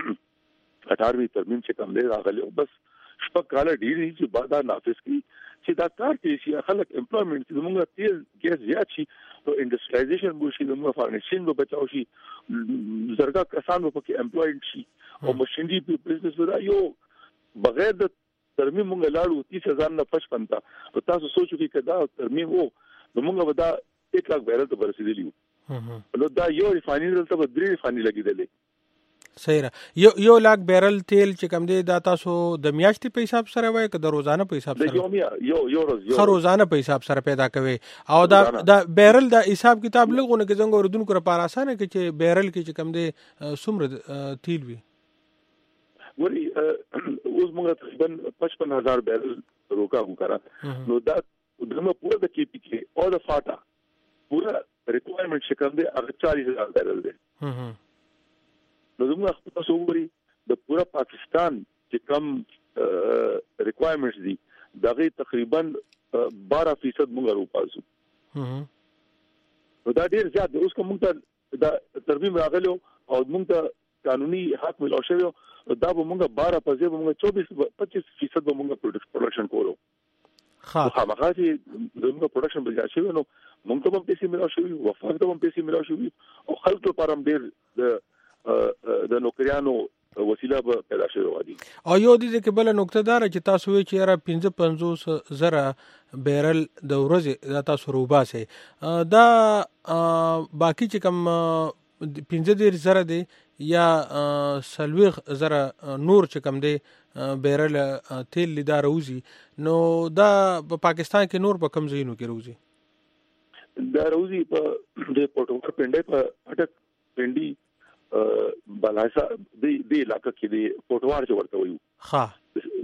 18وی ترمیم چې کوم دی راغلی او بس شپږ کال ډیر چې بعد نافذ کی چې دا کار کې شي خلک امپلویمنت چې موږ تیز ګیس زیات شي او انډستریالایزیشن به شي موږ فارنیشن به بچاو شي زرګه کسان به پکې امپلویډ شي او ماشينري په بزنس ودا یو بغیر د ترمیم موږ لاړو 30000 نه 55 او تاسو سوچو کې کدا ترمیم وو نو موږ ودا 1 लाख بیرل ته ورسېدلی نو دا یو ریفاینری ته 3 ریفاینری لګیدلې صحیح را یو لاک بیرل تیل چې کم دی دا تاسو د میاشتې په حساب سره وای که د روزانه په حساب سره یو روزانه په حساب سره پیدا کوي او دا بیرل دا حساب کتاب لګونه کې څنګه اردن کو لپاره اسانه کې چې بیرل کې چې کم دی څومره تیل وي وری اوس موږ تقریبا 55000 بیرل روکا وکړه نو دا دغه پوره د کې پی کې او د فاټا پوره ریکوایرمنٹ چې کوم دی هغه 40000 بیرل دی نو موږ خپل تاسو وګورئ د پوره پاکستان چې کوم ریکوایرمنټس دي دغه تقریبا 12% موږ روپاسو نو دا ډیر زیات دی اوس کوم ته دا ترمیم راغلو او موږ ته قانوني حق ملو شوی دا به موږ 12 په ځای موږ 24-25% به موږ پروډکشن کولو خامخا چې موږ پروډکشن به ځای شوی نو موږ ته هم پیسې ملو شوی وفاق ته هم پیسې ملو شوی او خلک لپاره هم ډیر د نوکریانو وسیله به پیدا شوې دي. او یو دې کې بل نقطه دار چې تاسو وی چې را 55 زره بیرل د ورځې دا تاسو روباسه دا باقی چې کم 15 زره دی یا سلويغ زره نور چې کم دی بیرل تیل لیدار روزي نو دا په پاکستان کې نور په کم ځایونو کې روزي دا روزي په د پورټوار پنده په اټک پنډي بلاسا د علاقې کې د پورټوار چې ورته وایو ها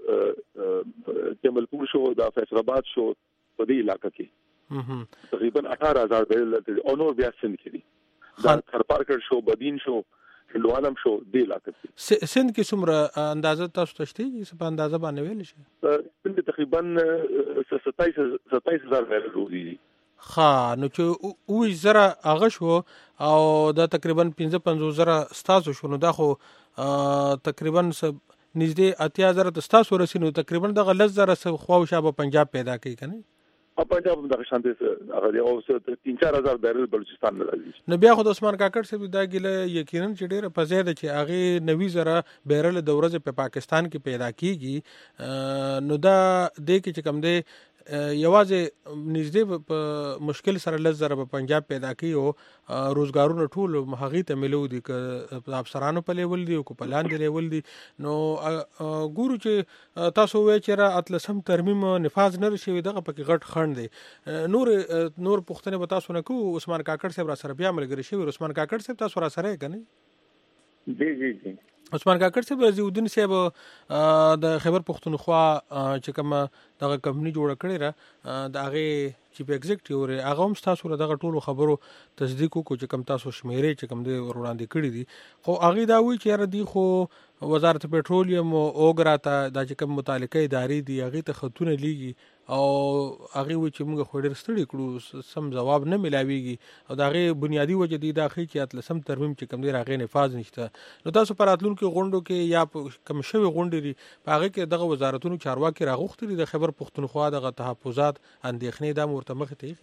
دا جملپور شو دا فیصل آباد شو په دې علاقې کې تقریبا 18000 بیرل او نور بیا سند کې دي دا ترپارکر شو بدین شو هندوانم شو دې علاقې کې سند کې څومره اندازه تاسو تشته چې په اندازه باندې ویل شي سند تقریبا 27000 بیرل روزي نو چې وې زره هغه شو او دا تقریبا 55 زره ستاسو شو نو دا خو تقریبا نږدې 80000 تاسو رسینو تقریبا د غلط زره خو شابه پنجاب پیدا کوي کنه پنجاب د شانته هغه او 3-4000 بیرل بلوچستان نه راځي نو بیا خو د عثمان کاکړ صاحب دا ګله یقینا چې ډیره پزیده چې هغه 90 زره بیرل د ورځې په پاکستان کې پیدا کیږي نو دا د کې چې کم دی یوازې نږدې په مشکل سره لزر په پنجاب پیدا کی او روزګارونه ټول هغه ته ملو دي ک افسرانو په لیول دي او کو په لاندې لیول دي نو ګورو چې تاسو وې چې را اتلسم ترمیم نفاذ نه شي دغه پکې غټ خند دي نور پښتنه به تاسو نه کو عثمان کاکړ صاحب را سره بیا ملګری شي عثمان کاکړ صاحب تاسو را سره کنه جی عثمان کاکړ صاحب رضی صاحب د خیبر پختونخوا چې کوم دغه کمپنی جوړ کړی را د هغه چیف ایگزیکټیو هغه هم تاسو دغه ټولو خبرو تصدیق کو چې کوم تاسو شمیرې چې کوم دی وړاندې کړی دي خو هغه دا وی چې را دي خو وزارت پټرولیم او ګراته د چې کوم متعلقه ادارې دي هغه ته خطونه لیږي او هغه وی چې موږ خو ډېر ستړي کړو سم جواب نه ملاويږي او دا غي بنیادی وجه دي دا خي چې اتلسم ترمیم چې کوم دی راغې نفاذ نشته نو تاسو پر اتلونکو غونډو کې یا کم شوی غونډې دي په هغه کې دغه وزارتونو چارواکي راغوختي د خبر پختونخوا دغه تحفظات اندېښنې د مرتمخ ته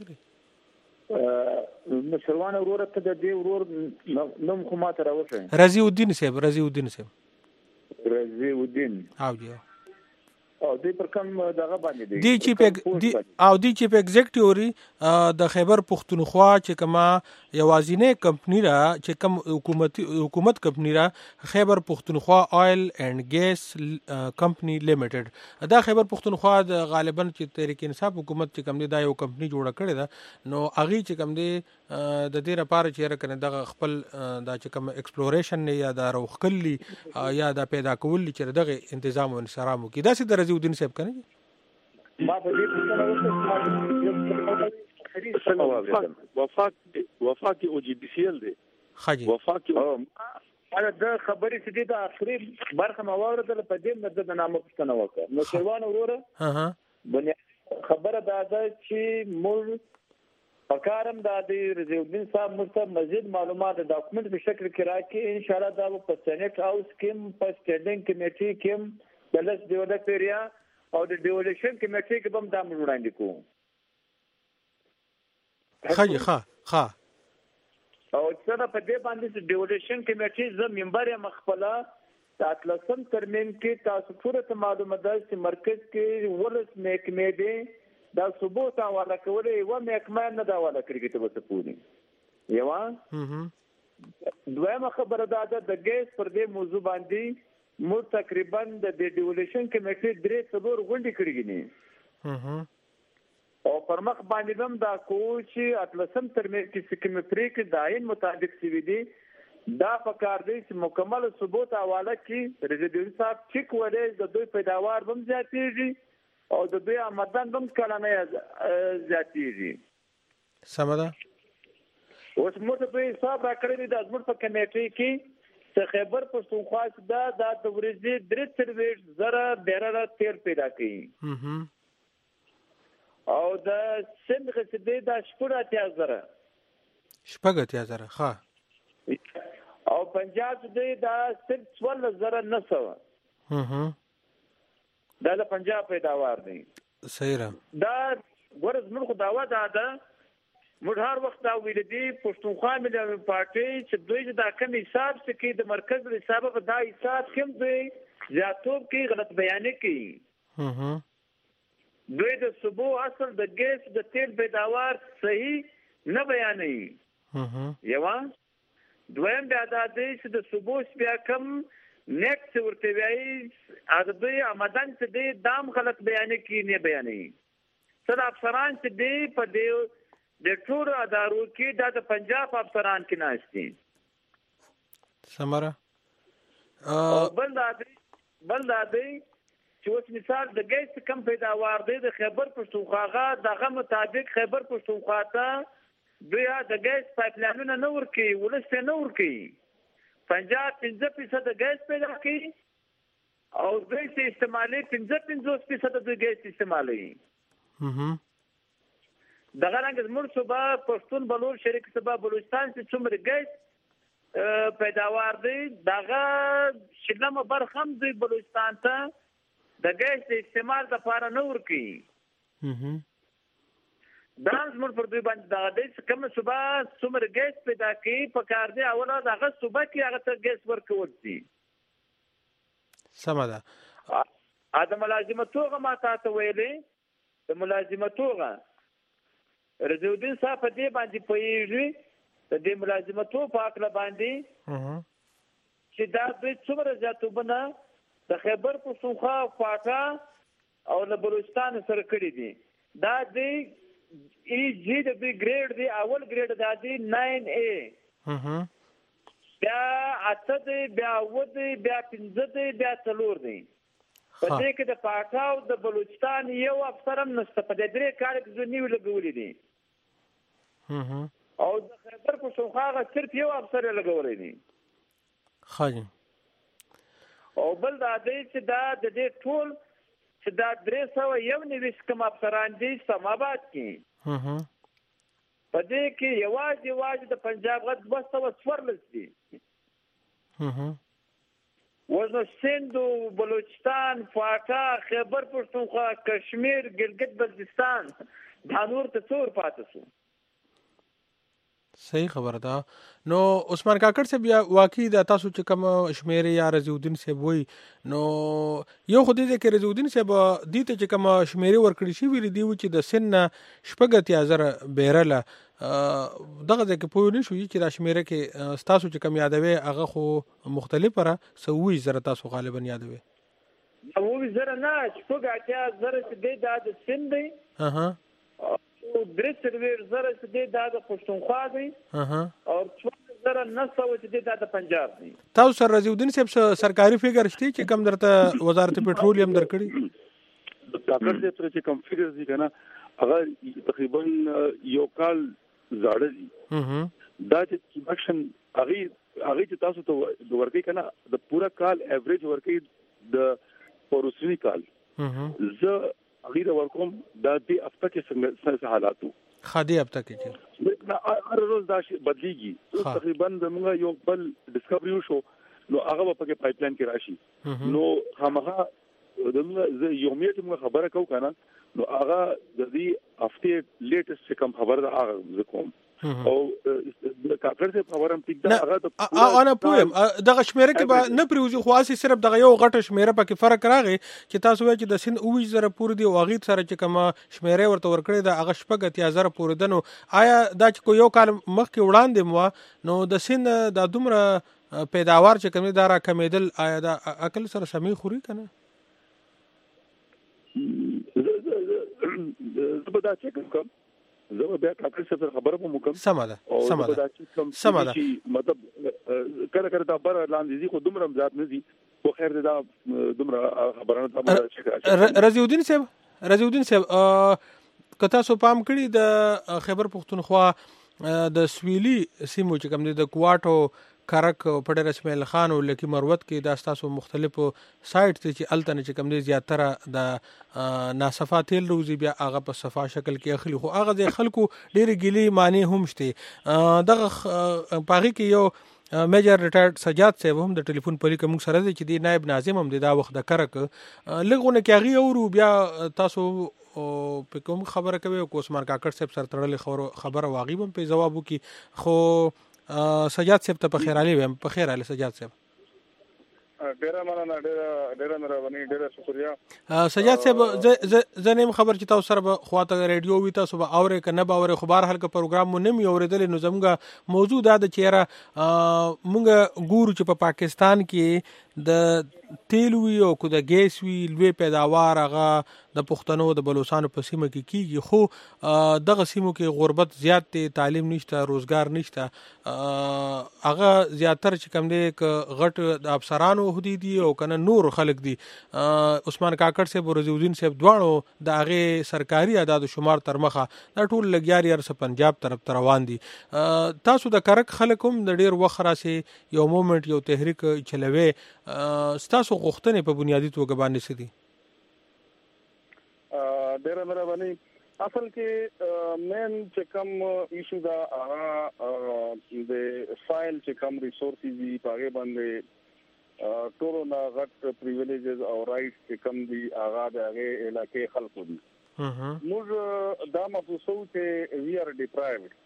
یې مشروان ورور ته د دې ورور نوم خو ماته راوښه رضی الدین صاحب رضی الدین او جی او دې پر کوم دغه باندې دی چیف ایگزیکټیو د خیبر پختونخوا چې کما یوازینه کمپنی را چې کوم حکومت کمپنی را خیبر پختونخوا آیل اینڈ ګیس کمپنی لیمیټډ دا خیبر پختونخوا د غالبا چې تحریک انصاف حکومت چې کوم دی دا یو کمپنی جوړه کړې ده نو اغي چې کوم دی د دې لپاره چې راکنه دغه خپل دا چې کوم ایکسپلوریشن نه یا دا روخکلی یا دا پیدا کول چې دغه تنظیم او انصرام کی دا سي رضی الدین صاحب کنه ما په دې وفاق او جی بي سي ال دی خاجي وفاق انا د خبرې چې د اخري برخه مواردل په دې مدد نامه پښتنه وکړه نو شروان وروره بنیا خبره دا ده چې موږ پکارم د رضی الدین صاحب مستند مزید معلومات د ډاکومنت په شکل کې راکې ان شاء الله دا په سېنات هاوس کې په سټینډینګ کمیټي کې د لس ډیولپ ایریا او د ډیولپشن کمیټي کې هم دا موږ وړاندې کوو ښه او څنګه په دې باندې چې ډیولپشن کمیټي زه ممبر یم خپل د اتلسم ترمیم کې تاسو ټول معلومات ده چې مرکز کې ولس محکمې دي دا ثبوت حواله کولې و محکمه نه دا حواله کړی ته وسه پونی یوا دویمه خبره ده د ګیس پر دې موضوع باندې مو تقریبا د ډیولپشن کمیټې درې څلور غونډې کړې دي او پر مخ باندې هم دا کوچ اتلسم ترمیم کې کوم پریک داین مطابق سی دي دا پکار دی چې مکمل ثبوت حواله کې رضی صاحب چیک ولې د دوی پیداوار هم زیاتېږي او د دوی آمدن هم کلنه زیاتېږي سمدا اوس موږ په حساب راکړی د ازمر په کمیټې کې چې خیبر پښتونخوا دا د ورځې 3 زره بیرل تیل پیدا کړي او د سند غسدې د 8000 ښه او پنجاب دې دا صرف 14900 دا د پنجاب پیداوار دی صحیح را دا ورز موږ داوا ده موږ هر وخت دا ویل دي پښتونخوا ملي پارټي چې دوی دا کوم حساب کې د مرکز له حساب په دا حساب کوم دوی زیاتوب کې غلط بیان کوي. دوی د صوبو اصل د ګیس د تیل پیداوار صحیح نه بیانوي. یو دویم دا دی چې د صوبو بیا کم نیکس ورته وایي اته دوی آمدن چې دی دام غلط بیان کوي نه بیانوي. صد افسران چې دی په دی د ټول ادارو کې د پنجاب افسران کې ناشتي سمره بل دا دی چې اوس مثال د ګیس کم پیداوار دی د خیبر پښتونخوا دغه مطابق خیبر پښتونخوا ته دوی د ګیس پایپلاینونه نه ورکي ولسته نه ورکي. پنجاب 15% ګیس پیدا کوي او دوی چې استعمالي 15% د ګیس استعمالي. دغه رنګ زموږ صوبه پښتون بلوچ شریک صوبه بلوچستان چې څومره ګیس پیداوار دی دغه شلمه برخه هم دوی بلوچستان ته د ګیس استعمال لپاره نه ورکي. دا زموږ پر دوی باندې دا د کوم صوبه څومره ګیس پیدا کوي په کار دی اوله دغه صوبه کې هغه ته ګیس ورکول دي. سمه ده. د ملازمتوغه ما تاسو ویلې د ملازمتوغه رضی الدین صاحب دې باندې پېږي د دې ملازمتو په اړه باندې چې دا د څومره زیاتوبنه د خیبر پښتونخوا فاټا او د بلوچستان سره کړی دي. دا د ای جی د بی ګریډ دی اول ګریډ دا دی 9A بیا 8 دی بیا 9 دی بیا 15 دی بیا 4 دی. په دې کې د فاټا او د بلوچستان یو افسر هم نشته. په دې درې کال کې ځنیو لګولې دي او د خیبر پښتونخوا صرف یو افسر لګولې دي. خاجه او بل دا دی چې دا د دې ټول چې دا 391 کم افسران دي اسلامآباد کې په دې کې یوازې د پنجاب غد 214 دي. وزنو سند بلوچستان فاټا خیبر پښتونخوا کشمیر ګلګت بلتستان دا نور ته څور پاتې شو. صحیح خبره ده. نو عثمان کاکړ صاحب بیا واقعي د تاسو چې کوم شمیرې یا رضی الدین صاحب وای نو یو خو دې کې رضی الدین صاحب دې ته چې کوم شمیرې ورکړي شي ویل دی چې د سن 15000 بیرله دغه ځکه پوه نه شو چې دا شمیرې کې تاسو چې کوم یادوي هغه خو مختلفه را سوي زره تاسو غالبا یادوي. نو زره نه 15000 چې د سن دی او 30000 چې د پښتونخوا دی او 14900 چې د پنجاب دی. تاسو سره رضی الدین صاحب سرکاري فیګر شته چې کم درته وزارت پټرولیم درکړي؟ ډاکټر صاحب چې کم فیګر دي کنه هغه تقریبا یو کال زاړه دي. دا چې اکشن هغه چې تاسو ته ورکړي کنه د پورا کال ایوریج ورکړي د پروسنی کال زه غیر ورکوم دا دې هفته کې څنګه حالاتو خادي هفته کې چې هر روز دا شي بدليږي. تقریبا موږ یو بل ډیسکوري شو نو هغه په کې پایپ لاین کې راشي نو هغه دغه یومیت موږ خبره کو کنه نو هغه د دې هفته لیټست کم خبره ده هغه کوم او کاکړ څه خبرم ټیک ده هغه انا پوهم دغه شمیره کې به نه پریوزي خاصي صرف دغه یو غټه شمیره پکې فرق راغی چې تاسو وایي چې د سن 20000 پورې دی واغې سره چې کومه شمیره ورته ورکړي دا هغه 15000 پورې دنو آیا دا چې یو کال مخکې وړاندې مو نو د سن د دومره پیداوار چې کومه دارا کمیدل آیا دا عقل سره سمې خوري کنه؟ زبدا چې کوم زه بیا کاکړ څخه خبره کوم سم ده مطلب کله دا بر لاندې خو دومره زیات نه دي خو خیر دا دومره خبرونه رضی الدین صاحب کته سو پام کړی د خیبر پښتونخوا د سویلی سیمو چې کوم د کوواټو کرک پډر اسماعیل خان او لکی مروت کې د تاسو مختلفو سایت ته چې التنه چې کوم دي زیاتره د ناصفه تیل روزي بیا هغه په صفه شکل کې اخلي خو هغه د خلکو ډېر ګلی معنی هم شته دغه پاغي کې یو میجر ریټایرډ سجاد صاحب هم د ټلیفون پرې کوم سره دی چې دی نائب ناظم هم دی دا وخت د کرک لګونه کې هغه اورو بیا تاسو په کوم خبره کوي او عثمان کاکړ صاحب سره تړلې خبره واغې هم په جواب وکي خو سجاد صاحب ته په خیر علي ویم په خیر علي سجاد صاحب ډیره مننه ډیره مهرباني ډیره شکریا سجاد صاحب زنیم خبر چې تاسو سره به خواته ریډیو وي تاسو به اورې کنه به اورې خو بهر حال که پروګرام مو نمی اورېدل نو زموږ موضوع دا د چیرې مونږ ګورو چې په پاکستان کې د تیل وی او کو د ګیس وی لوی پیداوار هغه د پښتنو د بلوچستان په سیمه کې کیږي خو دغه سیمو کې غربت زیات دی تعلیم نشته روزګار نشته هغه زیاتر چې کم دی ک غټ د افسرانو هدي دي او کنه نور خلک دي عثمان کاکړ صاحب او رضی الدین صاحب دواړو د هغه سرکاري اعداد شمار تر مخه دا ټول لګیاري ارس پنجاب طرف روان دي تاسو د کرک خلکم د ډیر وخت راسي یو مومنت یو تحریک چلوي ستاسو غوښتنې په بنیادی توګه باندې سدي ډیره مهرباني اصل کې مین چې کوم ایشو دا د فایل چې کوم ریسورسز دي پاګه باندې ټول نه غټ پریویلیجز او رائټس چې کوم دي هغه د هغه علاقې خلکو دي موږ دا محسوسو چې وی آر ډیپرایوډ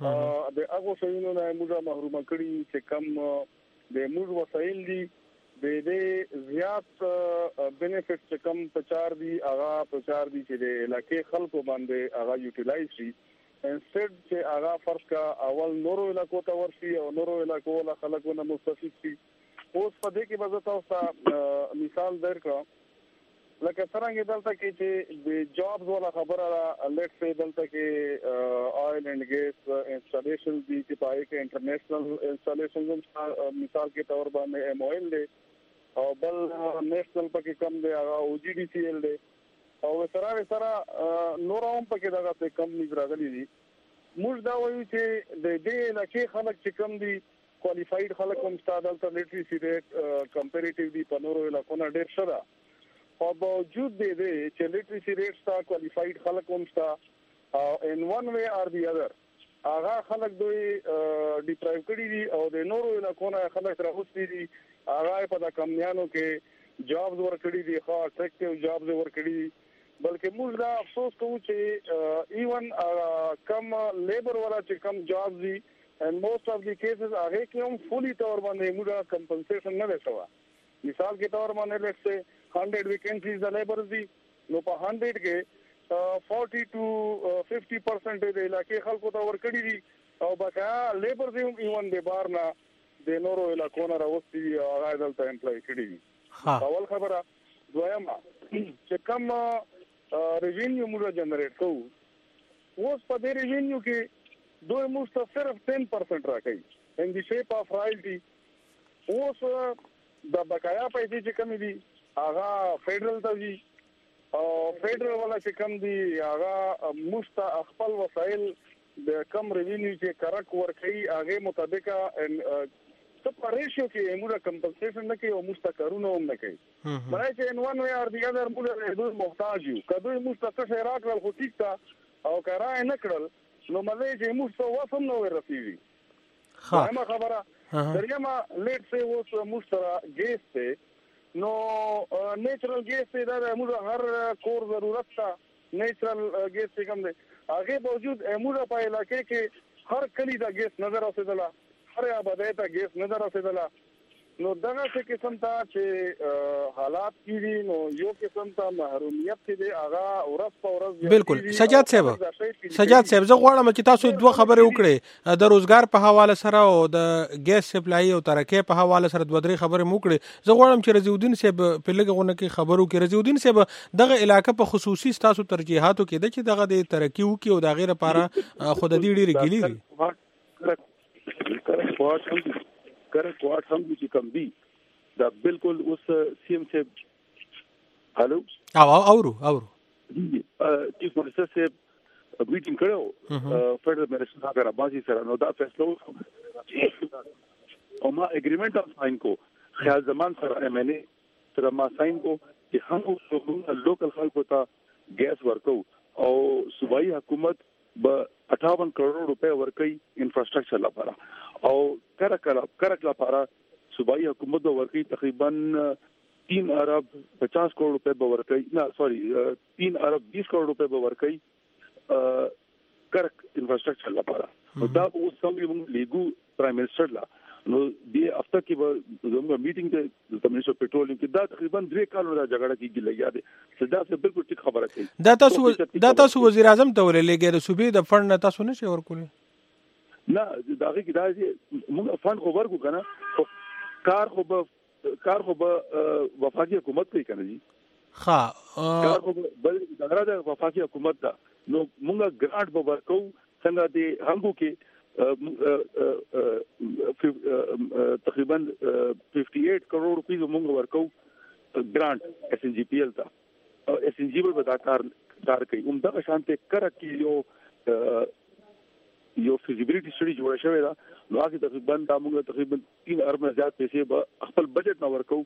د هغه شینو نه موږ محروم کړي چې کوم د موږ وسایل دي د دې زیات بینیفټ چې کوم پچار دي هغه پچار دي چې د علاقې خلکو باندې هغه یوټیلایز شي انسټډ چې هغه فرض کا اول نورو علاقو ته ورشي او نورو علاقو له خلکو نه مستفید شي اوس په دې کې به تاسو مثال درکړم لکه څنګه دلته کې چې د جابز ولا خبره لیټس سي دلته کې آیل اینڈ ګیس انسټالیشن دي چې پای کې انټرنیشنل انسټالیشنز مثال کې تور باندې ایم او ایل دی او بل نیشنل پکې کم دی هغه او جی ډی سی ایل دی او سره نورم پکې دغه څه کمپنیز راغلي دي موږ دا وایو چې د دې علاقې خلک چې کم دي کوالیفاید خلک هم ستاسو د لیټریسي ریټ کمپیریټیولی په نورو علاقو نه ډیر ښه ده او باوجود دې چې لیټریسي ریټ ستا کوالیفاید خلک هم ستا ان ون وے اور دی ادر هغه خلک دوی ډیپرایو کړي دي او د نورو علاقو نه خلک راوستي دي هغه په د کمپنیانو کې جابز ورکړي دي خو اټریکټیو جابز ورکړي دي بلکې موږ دا افسوس کوو چې ایون کم لیبر والا چې کم جابز دي and most of the cases هغه کې هم فولي تور باندې موږ کمپنسیشن نه وشوا مثال کې تور باندې لیټس سے 100 ویکینسیز د لیبر دي نو په 100 کې 40 to 50% د علاقې خلکو ته ورکړي دي او بقا لیبر دي ایون د بار نه د نورو علاقو نه راوستي او هغه دلته امپلای کړي دي اول خبره دویمه چې کوم ریوینیو موږ جنریټ کوو اوس په دې ریوینیو کې دوی موږ صرف 10% راکړي ان دی شیپ اف رایلټي اوس د بقایا پیسې چې کم دي هغه فیډرل ته دي او فیډرل ولا چې کم دي هغه مست خپل وسایل د کم ریوینیو چې کرک ورکړي هغه مطابقه په ریشیو کې موږ کمپنسیشن نه کوي او مستقرونه هم نه کوي مړای چې ان ون وے اور دی ادر موږ دوی محتاج یو کله موږ څه شي راکړل خو ټیک تا او کرای نه کړل نو مزه چې موږ څه وسم نو ورسېږي ما خبره درېما لیټ سي اوس موږ سره ګیس ته نو نیچرل ګیس ته دا موږ هر کور ضرورت تا نیچرل ګیس څنګه کوم دی هغه باوجود موږ په علاقې کې هر کلی دا ګیس نظر اوسېدله هر آبادی ته ګیس نظر اوسېدله نو دغه څه قسم ته چې حالات کیږي نو یو قسم ته محرومیت دي هغه ورځ په ورځ بالکل سجاد صاحب زه غواړم چې تاسو دوه خبرې وکړئ د روزګار په حواله سره او د ګیس سپلای او ترکه په حواله سره دوه درې خبرې وکړئ زه غواړم چې رضی الدین صاحب په لګونه کې خبرو کې رضی الدین صاحب دغه علاقې په خصوصي تاسو ترجیحاتو کې د چې دغه د ترقی وکي او د غیر لپاره خود دې ډېری ګلی کرک واټ هم چې کم دي دا بالکل اوس سی ایم سے هالو اورو چیف منسٹر سے میټینګ کړو فدرل منسٹر هغه بازي سره نو دا فیصله او ما اګریمنٹ اف ساين کو خیال زمان سره ایم ان اے سره ما ساين کو چې هم لوکل خلکو ته ګیس ورکو او صوبایي حکومت به 58 کروڑ روپے ورکړي انفراستراکچر لپاره او کرک لپاره صوبایي حکومت ورکی تقریبا 3 ارب 50 کروڑ روپے به ورکی 3 ارب 20 کروڑ روپے به ورکی کرک انفراستراکچر لپاره دا اوس څنګه لیګو پرایم منسٹر لا نو دې هفته کې به زموږ میټینګ ته د منسٹر پټرولینګ کې دا تقریبا 2 کالو را جګړه کېږي لګیا دي صدا څه بالکل ټیک خبره کوي دا تاسو وزیر اعظم ته ولېږي د صوبې د فند نه تاسو نشئ ورکولې نه دا کې دا چې موږ فند خو ورکو کنه کار خو به وفاقي حکومت کوي کنه جی کار خو بل د وفاقي حکومت دا نو موږ ګرانټ به ورکو څنګه دي هغه کې تقریبا 58 کروڑ روپیز موږ ورکو ګرانټ اس ان جی پی ایل ته اس ان جی په دا کار کوي دا شانته کړه کې یو فیزیبিলিټی سټډي جوړه شوې ده نو هغه تقریبا دا موږ تقریبا 3 ارب نه زیات پیسې به خپل بجټ نه ورکو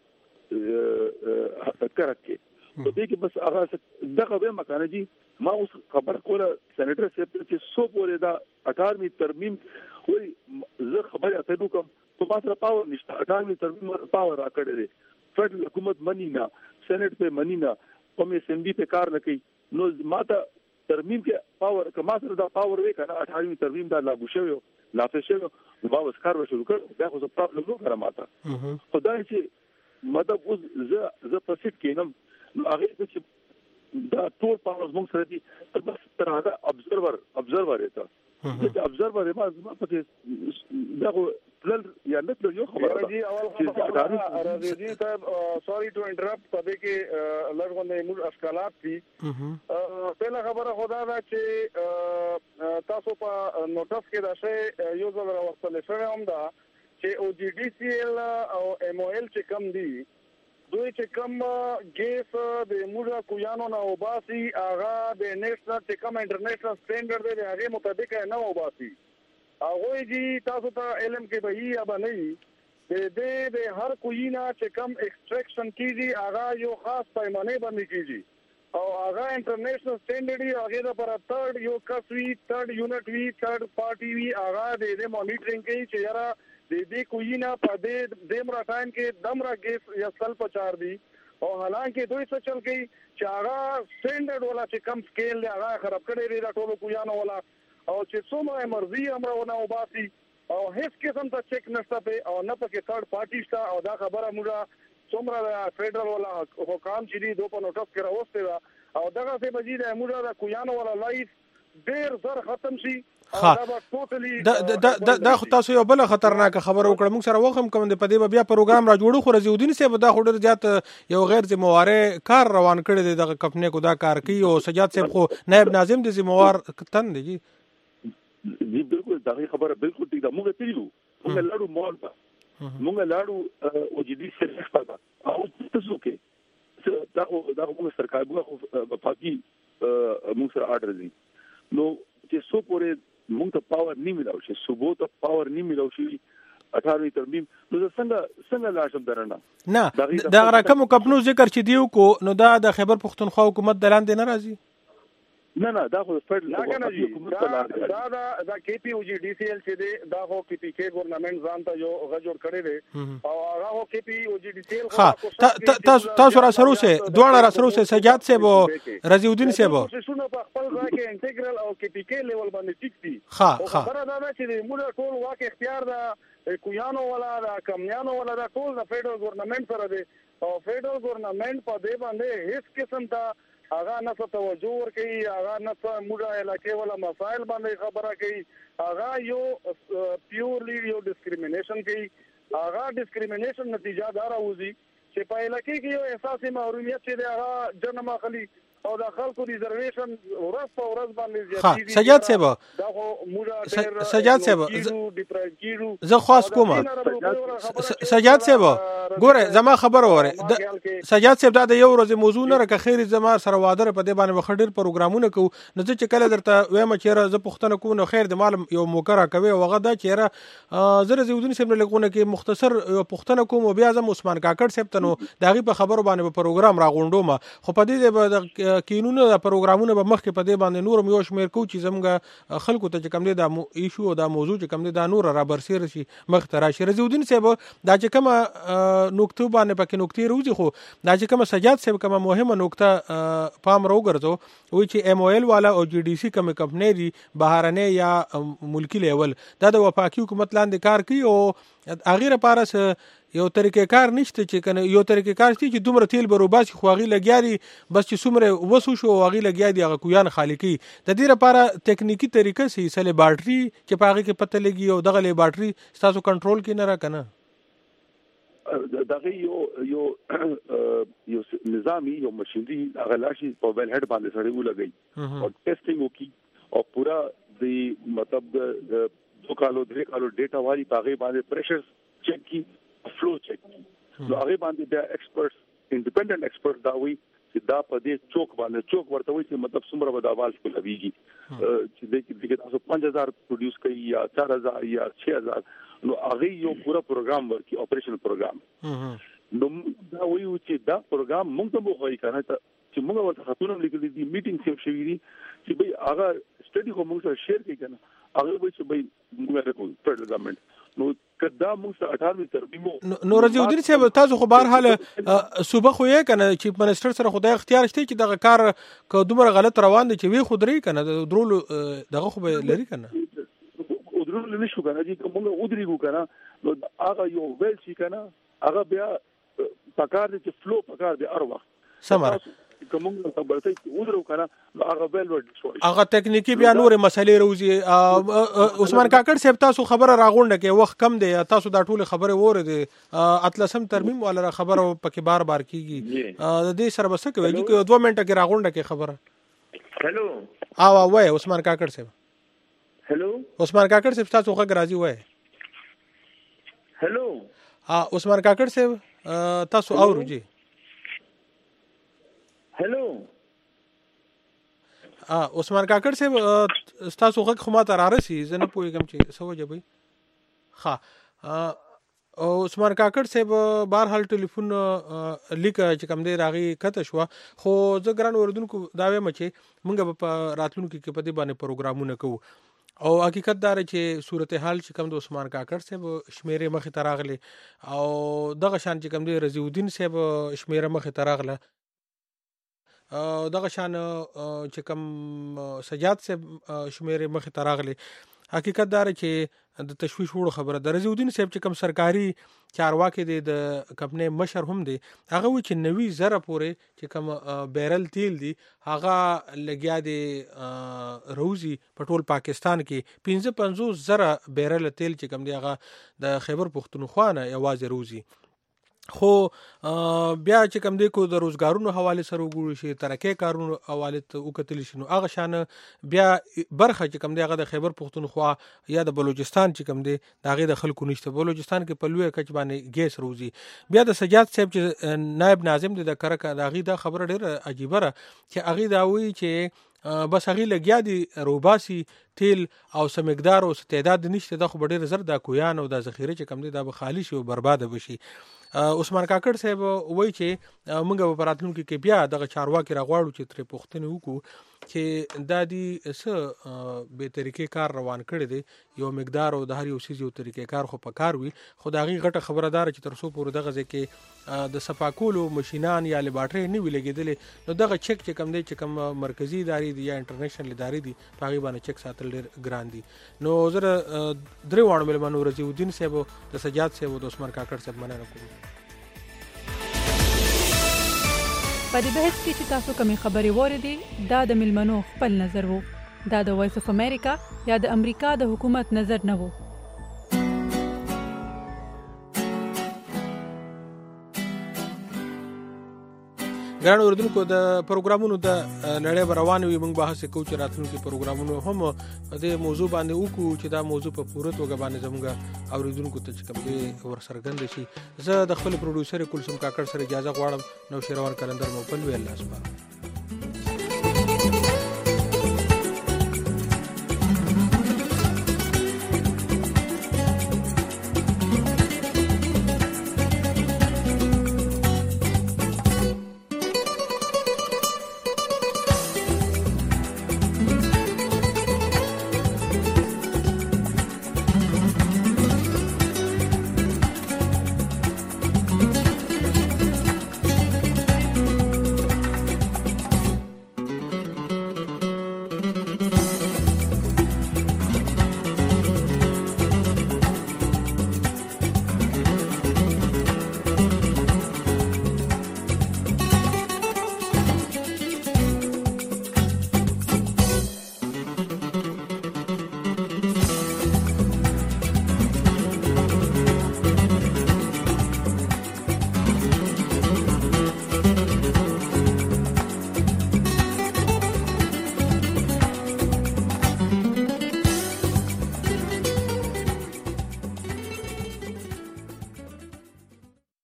کړه کې په دې کې بس هغه دغه به مکانه جی ما اوس خبر کوله سېنیټر صاحب چې سو پورې دا 18وی ترمیم وای زه خبره اتلو کوم په ماسره پاور نشته 18وی ترمیم پاور راکړی دی فدرال حکومت منی نه سېنیټ په منی نه کوم اس ام بي په کار نه کوي نو ماته ترمیم کې پاور کما سره دا پاور وی کنه 18وی ترمیم دا لاګو شوی نافذ شوی نو باور کار شروع کړ دا خو څه پرابلم نو کړه ماته خدای چې مطلب اوس زه پسټ کینم نو هغه چې دا ټول پاور موږ سره دي بس تر هغه ابزرور ایته چې ابزرور ما پکې دا پلل یا نه یو خبره دی اول خبره راځي صاحب سوري ټو انټرپټ پدې کې لږ موږ اشکالات دي پهله خبره خدا دا چې تاسو په نوټس کې دا شی یو ځل راوستل شوی هم دا چې او جی ډي سی ایل او ایم او ایل چې کم دي دوی چې کم ګیس د موږ کویانو نه وباسي هغه د نېشنل چې کم انټرنیشنل سټانډرډ دی هغه مطابق نه وباسي هغه جی تاسو ته علم کې به یا باندې د هر کوینا چې کم ایکسټریکشن کیږي هغه یو خاص پیمانه باندې کیږي او هغه انټرنیشنل سټانډرډ دی هغه لپاره تھرد یو کسوی تھرد یونټ وی تھرد پارټي وی هغه د مانیټرینګ کوي چې یاره دې کوینا په دې دمرا ټایم کې دمرا ګیس یا سل پچار دی او حالانکه دوی څه چل گئی چې هغه سټانډرډ ولا چې کم سکیل دی هغه خراب کړی دی دا ټول کویانو ولا او چې څومره مرضی امرونه وباسي او هیڅ قسم ته چیک نشته په او نه پکې تھرد پارټي شته او دا خبره موږ څومره فدرال ولا حکام چې دی دوه په نوټس کې راوسته او دغه څه بجې د موږ د کویانو ولا لایف ډیر زر ختم شي دا خو تاسو یو بل خطرناک خبر وکړه موږ سره وخم کوم د پدې بیا پروګرام را جوړو خو رضی الدین صاحب دا خو ډیر زیات یو غیر ذمہواره کار روان کړی دی دغه کمپنی کو دا کار کوي او سجاد صاحب خو نائب ناظم د ذمہوار تن دی جی بالکل دا خبره بالکل ټیک ده موږ تیلو موږ لاړو مول په موږ لاړو او جدي سره پتا او تاسو کې دا موږ سرکار موږ وفاقي موږ سره آرډر دي نو چې سو پورې موږ ته پاور نه ملاو شي صوبو ته پاور نه ملاو شي 18وی ترمیم نو څنګه لاشم درنه نه دا رقم کپنو ذکر چې دیو کو نو دا د خیبر پختونخوا حکومت دلان دی نه راځي نه دا خو فدرال حکومت دا کی پی او جی ډي سی ایل چې دی دا خو کی پی کې ګورنمنت ځان ته یو غجور کړی دی او هغه هو کی پی او جی ډي سی ایل تاسو را سره سه دوه را سره سه سجاد صاحب رضی الدین صاحب شنو په خپل ځای کې انټیګرل او کی پی کې لیول باندې ټیک دي خبره دا چې موږ ټول واقع اختیار دا کویانو ولا دا کمیانو ولا دا ټول د فدرال ګورنمنت سره دی او فدرال ګورنمنت په دې باندې هیڅ قسم ته هغه نه توجه ورکوي هغه نه موږ علاقې ولا مسائل باندې خبره کوي هغه یو پیورلی یو ډیسکریمینیشن کوي هغه ډیسکریمینیشن نتیجه دا راوځي چې په علاقې کې یو احساسي محرومیت چې هغه جنم اخلي او د خلکو ریزرویشن ورځ په ورځ باندې زیاتېږي سجاد صاحب دا خو موږ سجاد صاحب زه خاص کوم سجاد صاحب ګوره زما خبر وره سجاد صاحب دا د یو ورځې موضوع نه راکه خیر زما سره واده په دې باندې وخډر پروګرامونه کو نو چې کله درته وایم چې زه پښتنه کوم نو خیر د مال یو موکره کوي وغه دا چې زره زیودین صاحب لګونه کې مختصر پښتنه کوم او بیا زم عثمان کاکړ صاحب ته نو داغي په خبرو باندې پروګرام راغونډوم خو په دې د کینونو د پروګرامونه به مخکې په دې باندې نور یو شمیر کو چې زمګه خلکو ته چې کم دي د ایشو او د موضوع چې کم دي دا نور را برسیر شي مخ ته راشي رضیودین صاحب دا چې کوم نقطه باندې پکې نقطې روزي خو دا چې کوم سجاد صاحب کوم مهمه نقطه پام راوګرځو وای چې ام او ال والا او جی ډی سی کوم کمپنی دي بهرانه یا ملکی لیول دا د وفاقي حکومت لاندې کار کوي او اغیره پارس یو طریقې کار نشته چې کنه یو طریقې کار شته چې دومره تیل بروباسي خواغي لګیاري بس چې څومره وسو شو واغي لګیا دي هغه کویان خالقي د دې لپاره ټکنیکی طریقې سي سله بیټري چې پاغي کې پته لګي او دغه بیټري تاسو کنټرول کې نه را کنه دغه یو نظامی یو مشینری هغه لاشي په ویل هډ باندې سره ولګي او ټیسټینګ وکي او پورا د مطلب د 2 کالو 3 کالو ډیټا والی پاغي باندې پریشر چیک کی فلو چیک کی نو هغه باندې د ایکسپرټس انډیپندنٹ ایکسپرټ دا وی چې دا په دې چوک ورته وي چې مطلب څومره بداوال کو لويږي چې دغه تاسو 5000 پروډوس کوي یا 4000 یا 6000 نو هغه یو پورا پروګرام ورکی اپریشنل پروګرام نو دا وایو چې دا پروګرام موږ ته وایي کنه چې موږ ورته خاتون لیکلي دي میټینګ سم شوی دي چې به هغه سټډي کوم سره شیر کوي کنه هغه وایي چې به موږ راکو فدرال ګورنمنت نو کدا موږ سره 18 ترمیم نو رضیودین صاحب تاسو خو بهر حال صوبه خو یې کنه چیف منسٹر سره خدای اختیار شته چې دغه کار کو دومره غلط روان دي چې وی خودري کنه درول دغه خو لري کنه درول نشو کنه چې موږ ودرېګو کنه نو هغه یو ویل شي کنه هغه بیا پکار دي چې فلو پکار دي هر وخت سمره کومه خبرته ودرو کنه هغه ویل ورډ شو هغه ټکنیکی بیا نور مسلې روزي عثمان کاکړ صاحب تاسو خبره راغونډه کې وخت کم دی تاسو دا ټول خبره وره دي اتلسم ترمیم ولا خبره پکې بار بار کیږي د دې سره بس کوي چې 2 منټه کې راغونډه کې خبره هلو وای عثمان کاکړ صاحب هلو عثمان کاکړ صاحب تاسو غږ راځي وای هلو عثمان کاکړ صاحب تاسو اورو جی هلو عثمان کاکړ صاحب تاسو غږ خو ما ته رارسي زه نه پوهیږم چې څه وجه وي ها عثمان کاکړ صاحب بهر حال ټلیفون لیک چې کوم دی راغي کته شو خو زه ګران اوردونکو دا وایم چې موږ په راتلونکو کې په دې باندې پروګرامونه کوو او حقیقت دار چې صورتحال چې کوم د عثمان کاکړ صاحب شمیره مخې تراغله او دغه شان چې کوم دی رضیودین صاحب شمیره مخې تراغله دغه شان چې کوم سجاد صاحب شمیره مخې تراغله حقیقت دار چې د تشویش وړ خبره د رضیودین صاحب چې کوم سرکاري چارواکي دي د کمپنی مشر هم دي هغه و چې 90 زره پورې چې کوم بیرل تیل دي هغه لګیا دي روزي په ټول پاکستان کې 55 زره بیرل تیل چې کوم دي هغه د خیبر پختونخوا نه یوازې روزي خو بیا چې کوم دی کو د روزګارونو حواله سره وګورئ شي ترکه کارونو حواله ته وکتل شي نو هغه شان بیا برخه چې کوم دی هغه د خیبر پختونخوا یا د بلوچستان چې کوم دی داغه د خلکو نشته بلوچستان کې په لوی کچ باندې ګیس روزي بیا د سجاد صاحب چې نائب ناظم دی د کرکه داغه د خبره ډیره عجیبه را چې هغه دا وی چې بس هغه لګیا دي روباسي تیل او سمقدار او تعداد نشته د خو ډیر زر د کویان او د ذخیره چې کم دي د خالی شي او برباد بشي عثمان کاکړ صاحب وایي چې موږ په راتلونکو کې بیا دغه چارواکي راغواړو چې تر پوښتنه وکړو چې دا دي څه به طریقې کار روان کړي دي یو مقدار او د هر یو سیز یو طریقې کار خو په کار وي خو دا غي غټه خبردار چې تر څو پورې دغه ځکه د صفاکولو ماشينان یا لباټري نه وی لګیدل نو دغه چک چې کم دی چې کم مرکزی ادارې دي یا انټرنیشنل ادارې دي پاغي باندې چک ساتل ډیر ګران دي نو زه درې وانه ملمنو رضیودین صاحب د سجاد صاحب او د عثمان کاکړ صاحب مننه کوم په دې بحث کې چې تاسو کومې خبرې واردې دا د ملمنو خپل نظر وو دا د وایس اف امریکا یا د امریکا د حکومت نظر نه وو ګران اوردونکو د پروګرامونو د نړۍ روان وي موږ بحث کوو چې راتلونکي پروګرامونو هم د موضوع باندې وکړو چې دا موضوع په پوره توګه باندې زموږ اوریدونکو ته چې کوم دی ورسرګند شي. زه د خپل پروډوسر کلثوم کاکړ سره اجازه غواړم. نو شیروان کلندر مو په لوی الله سپارم.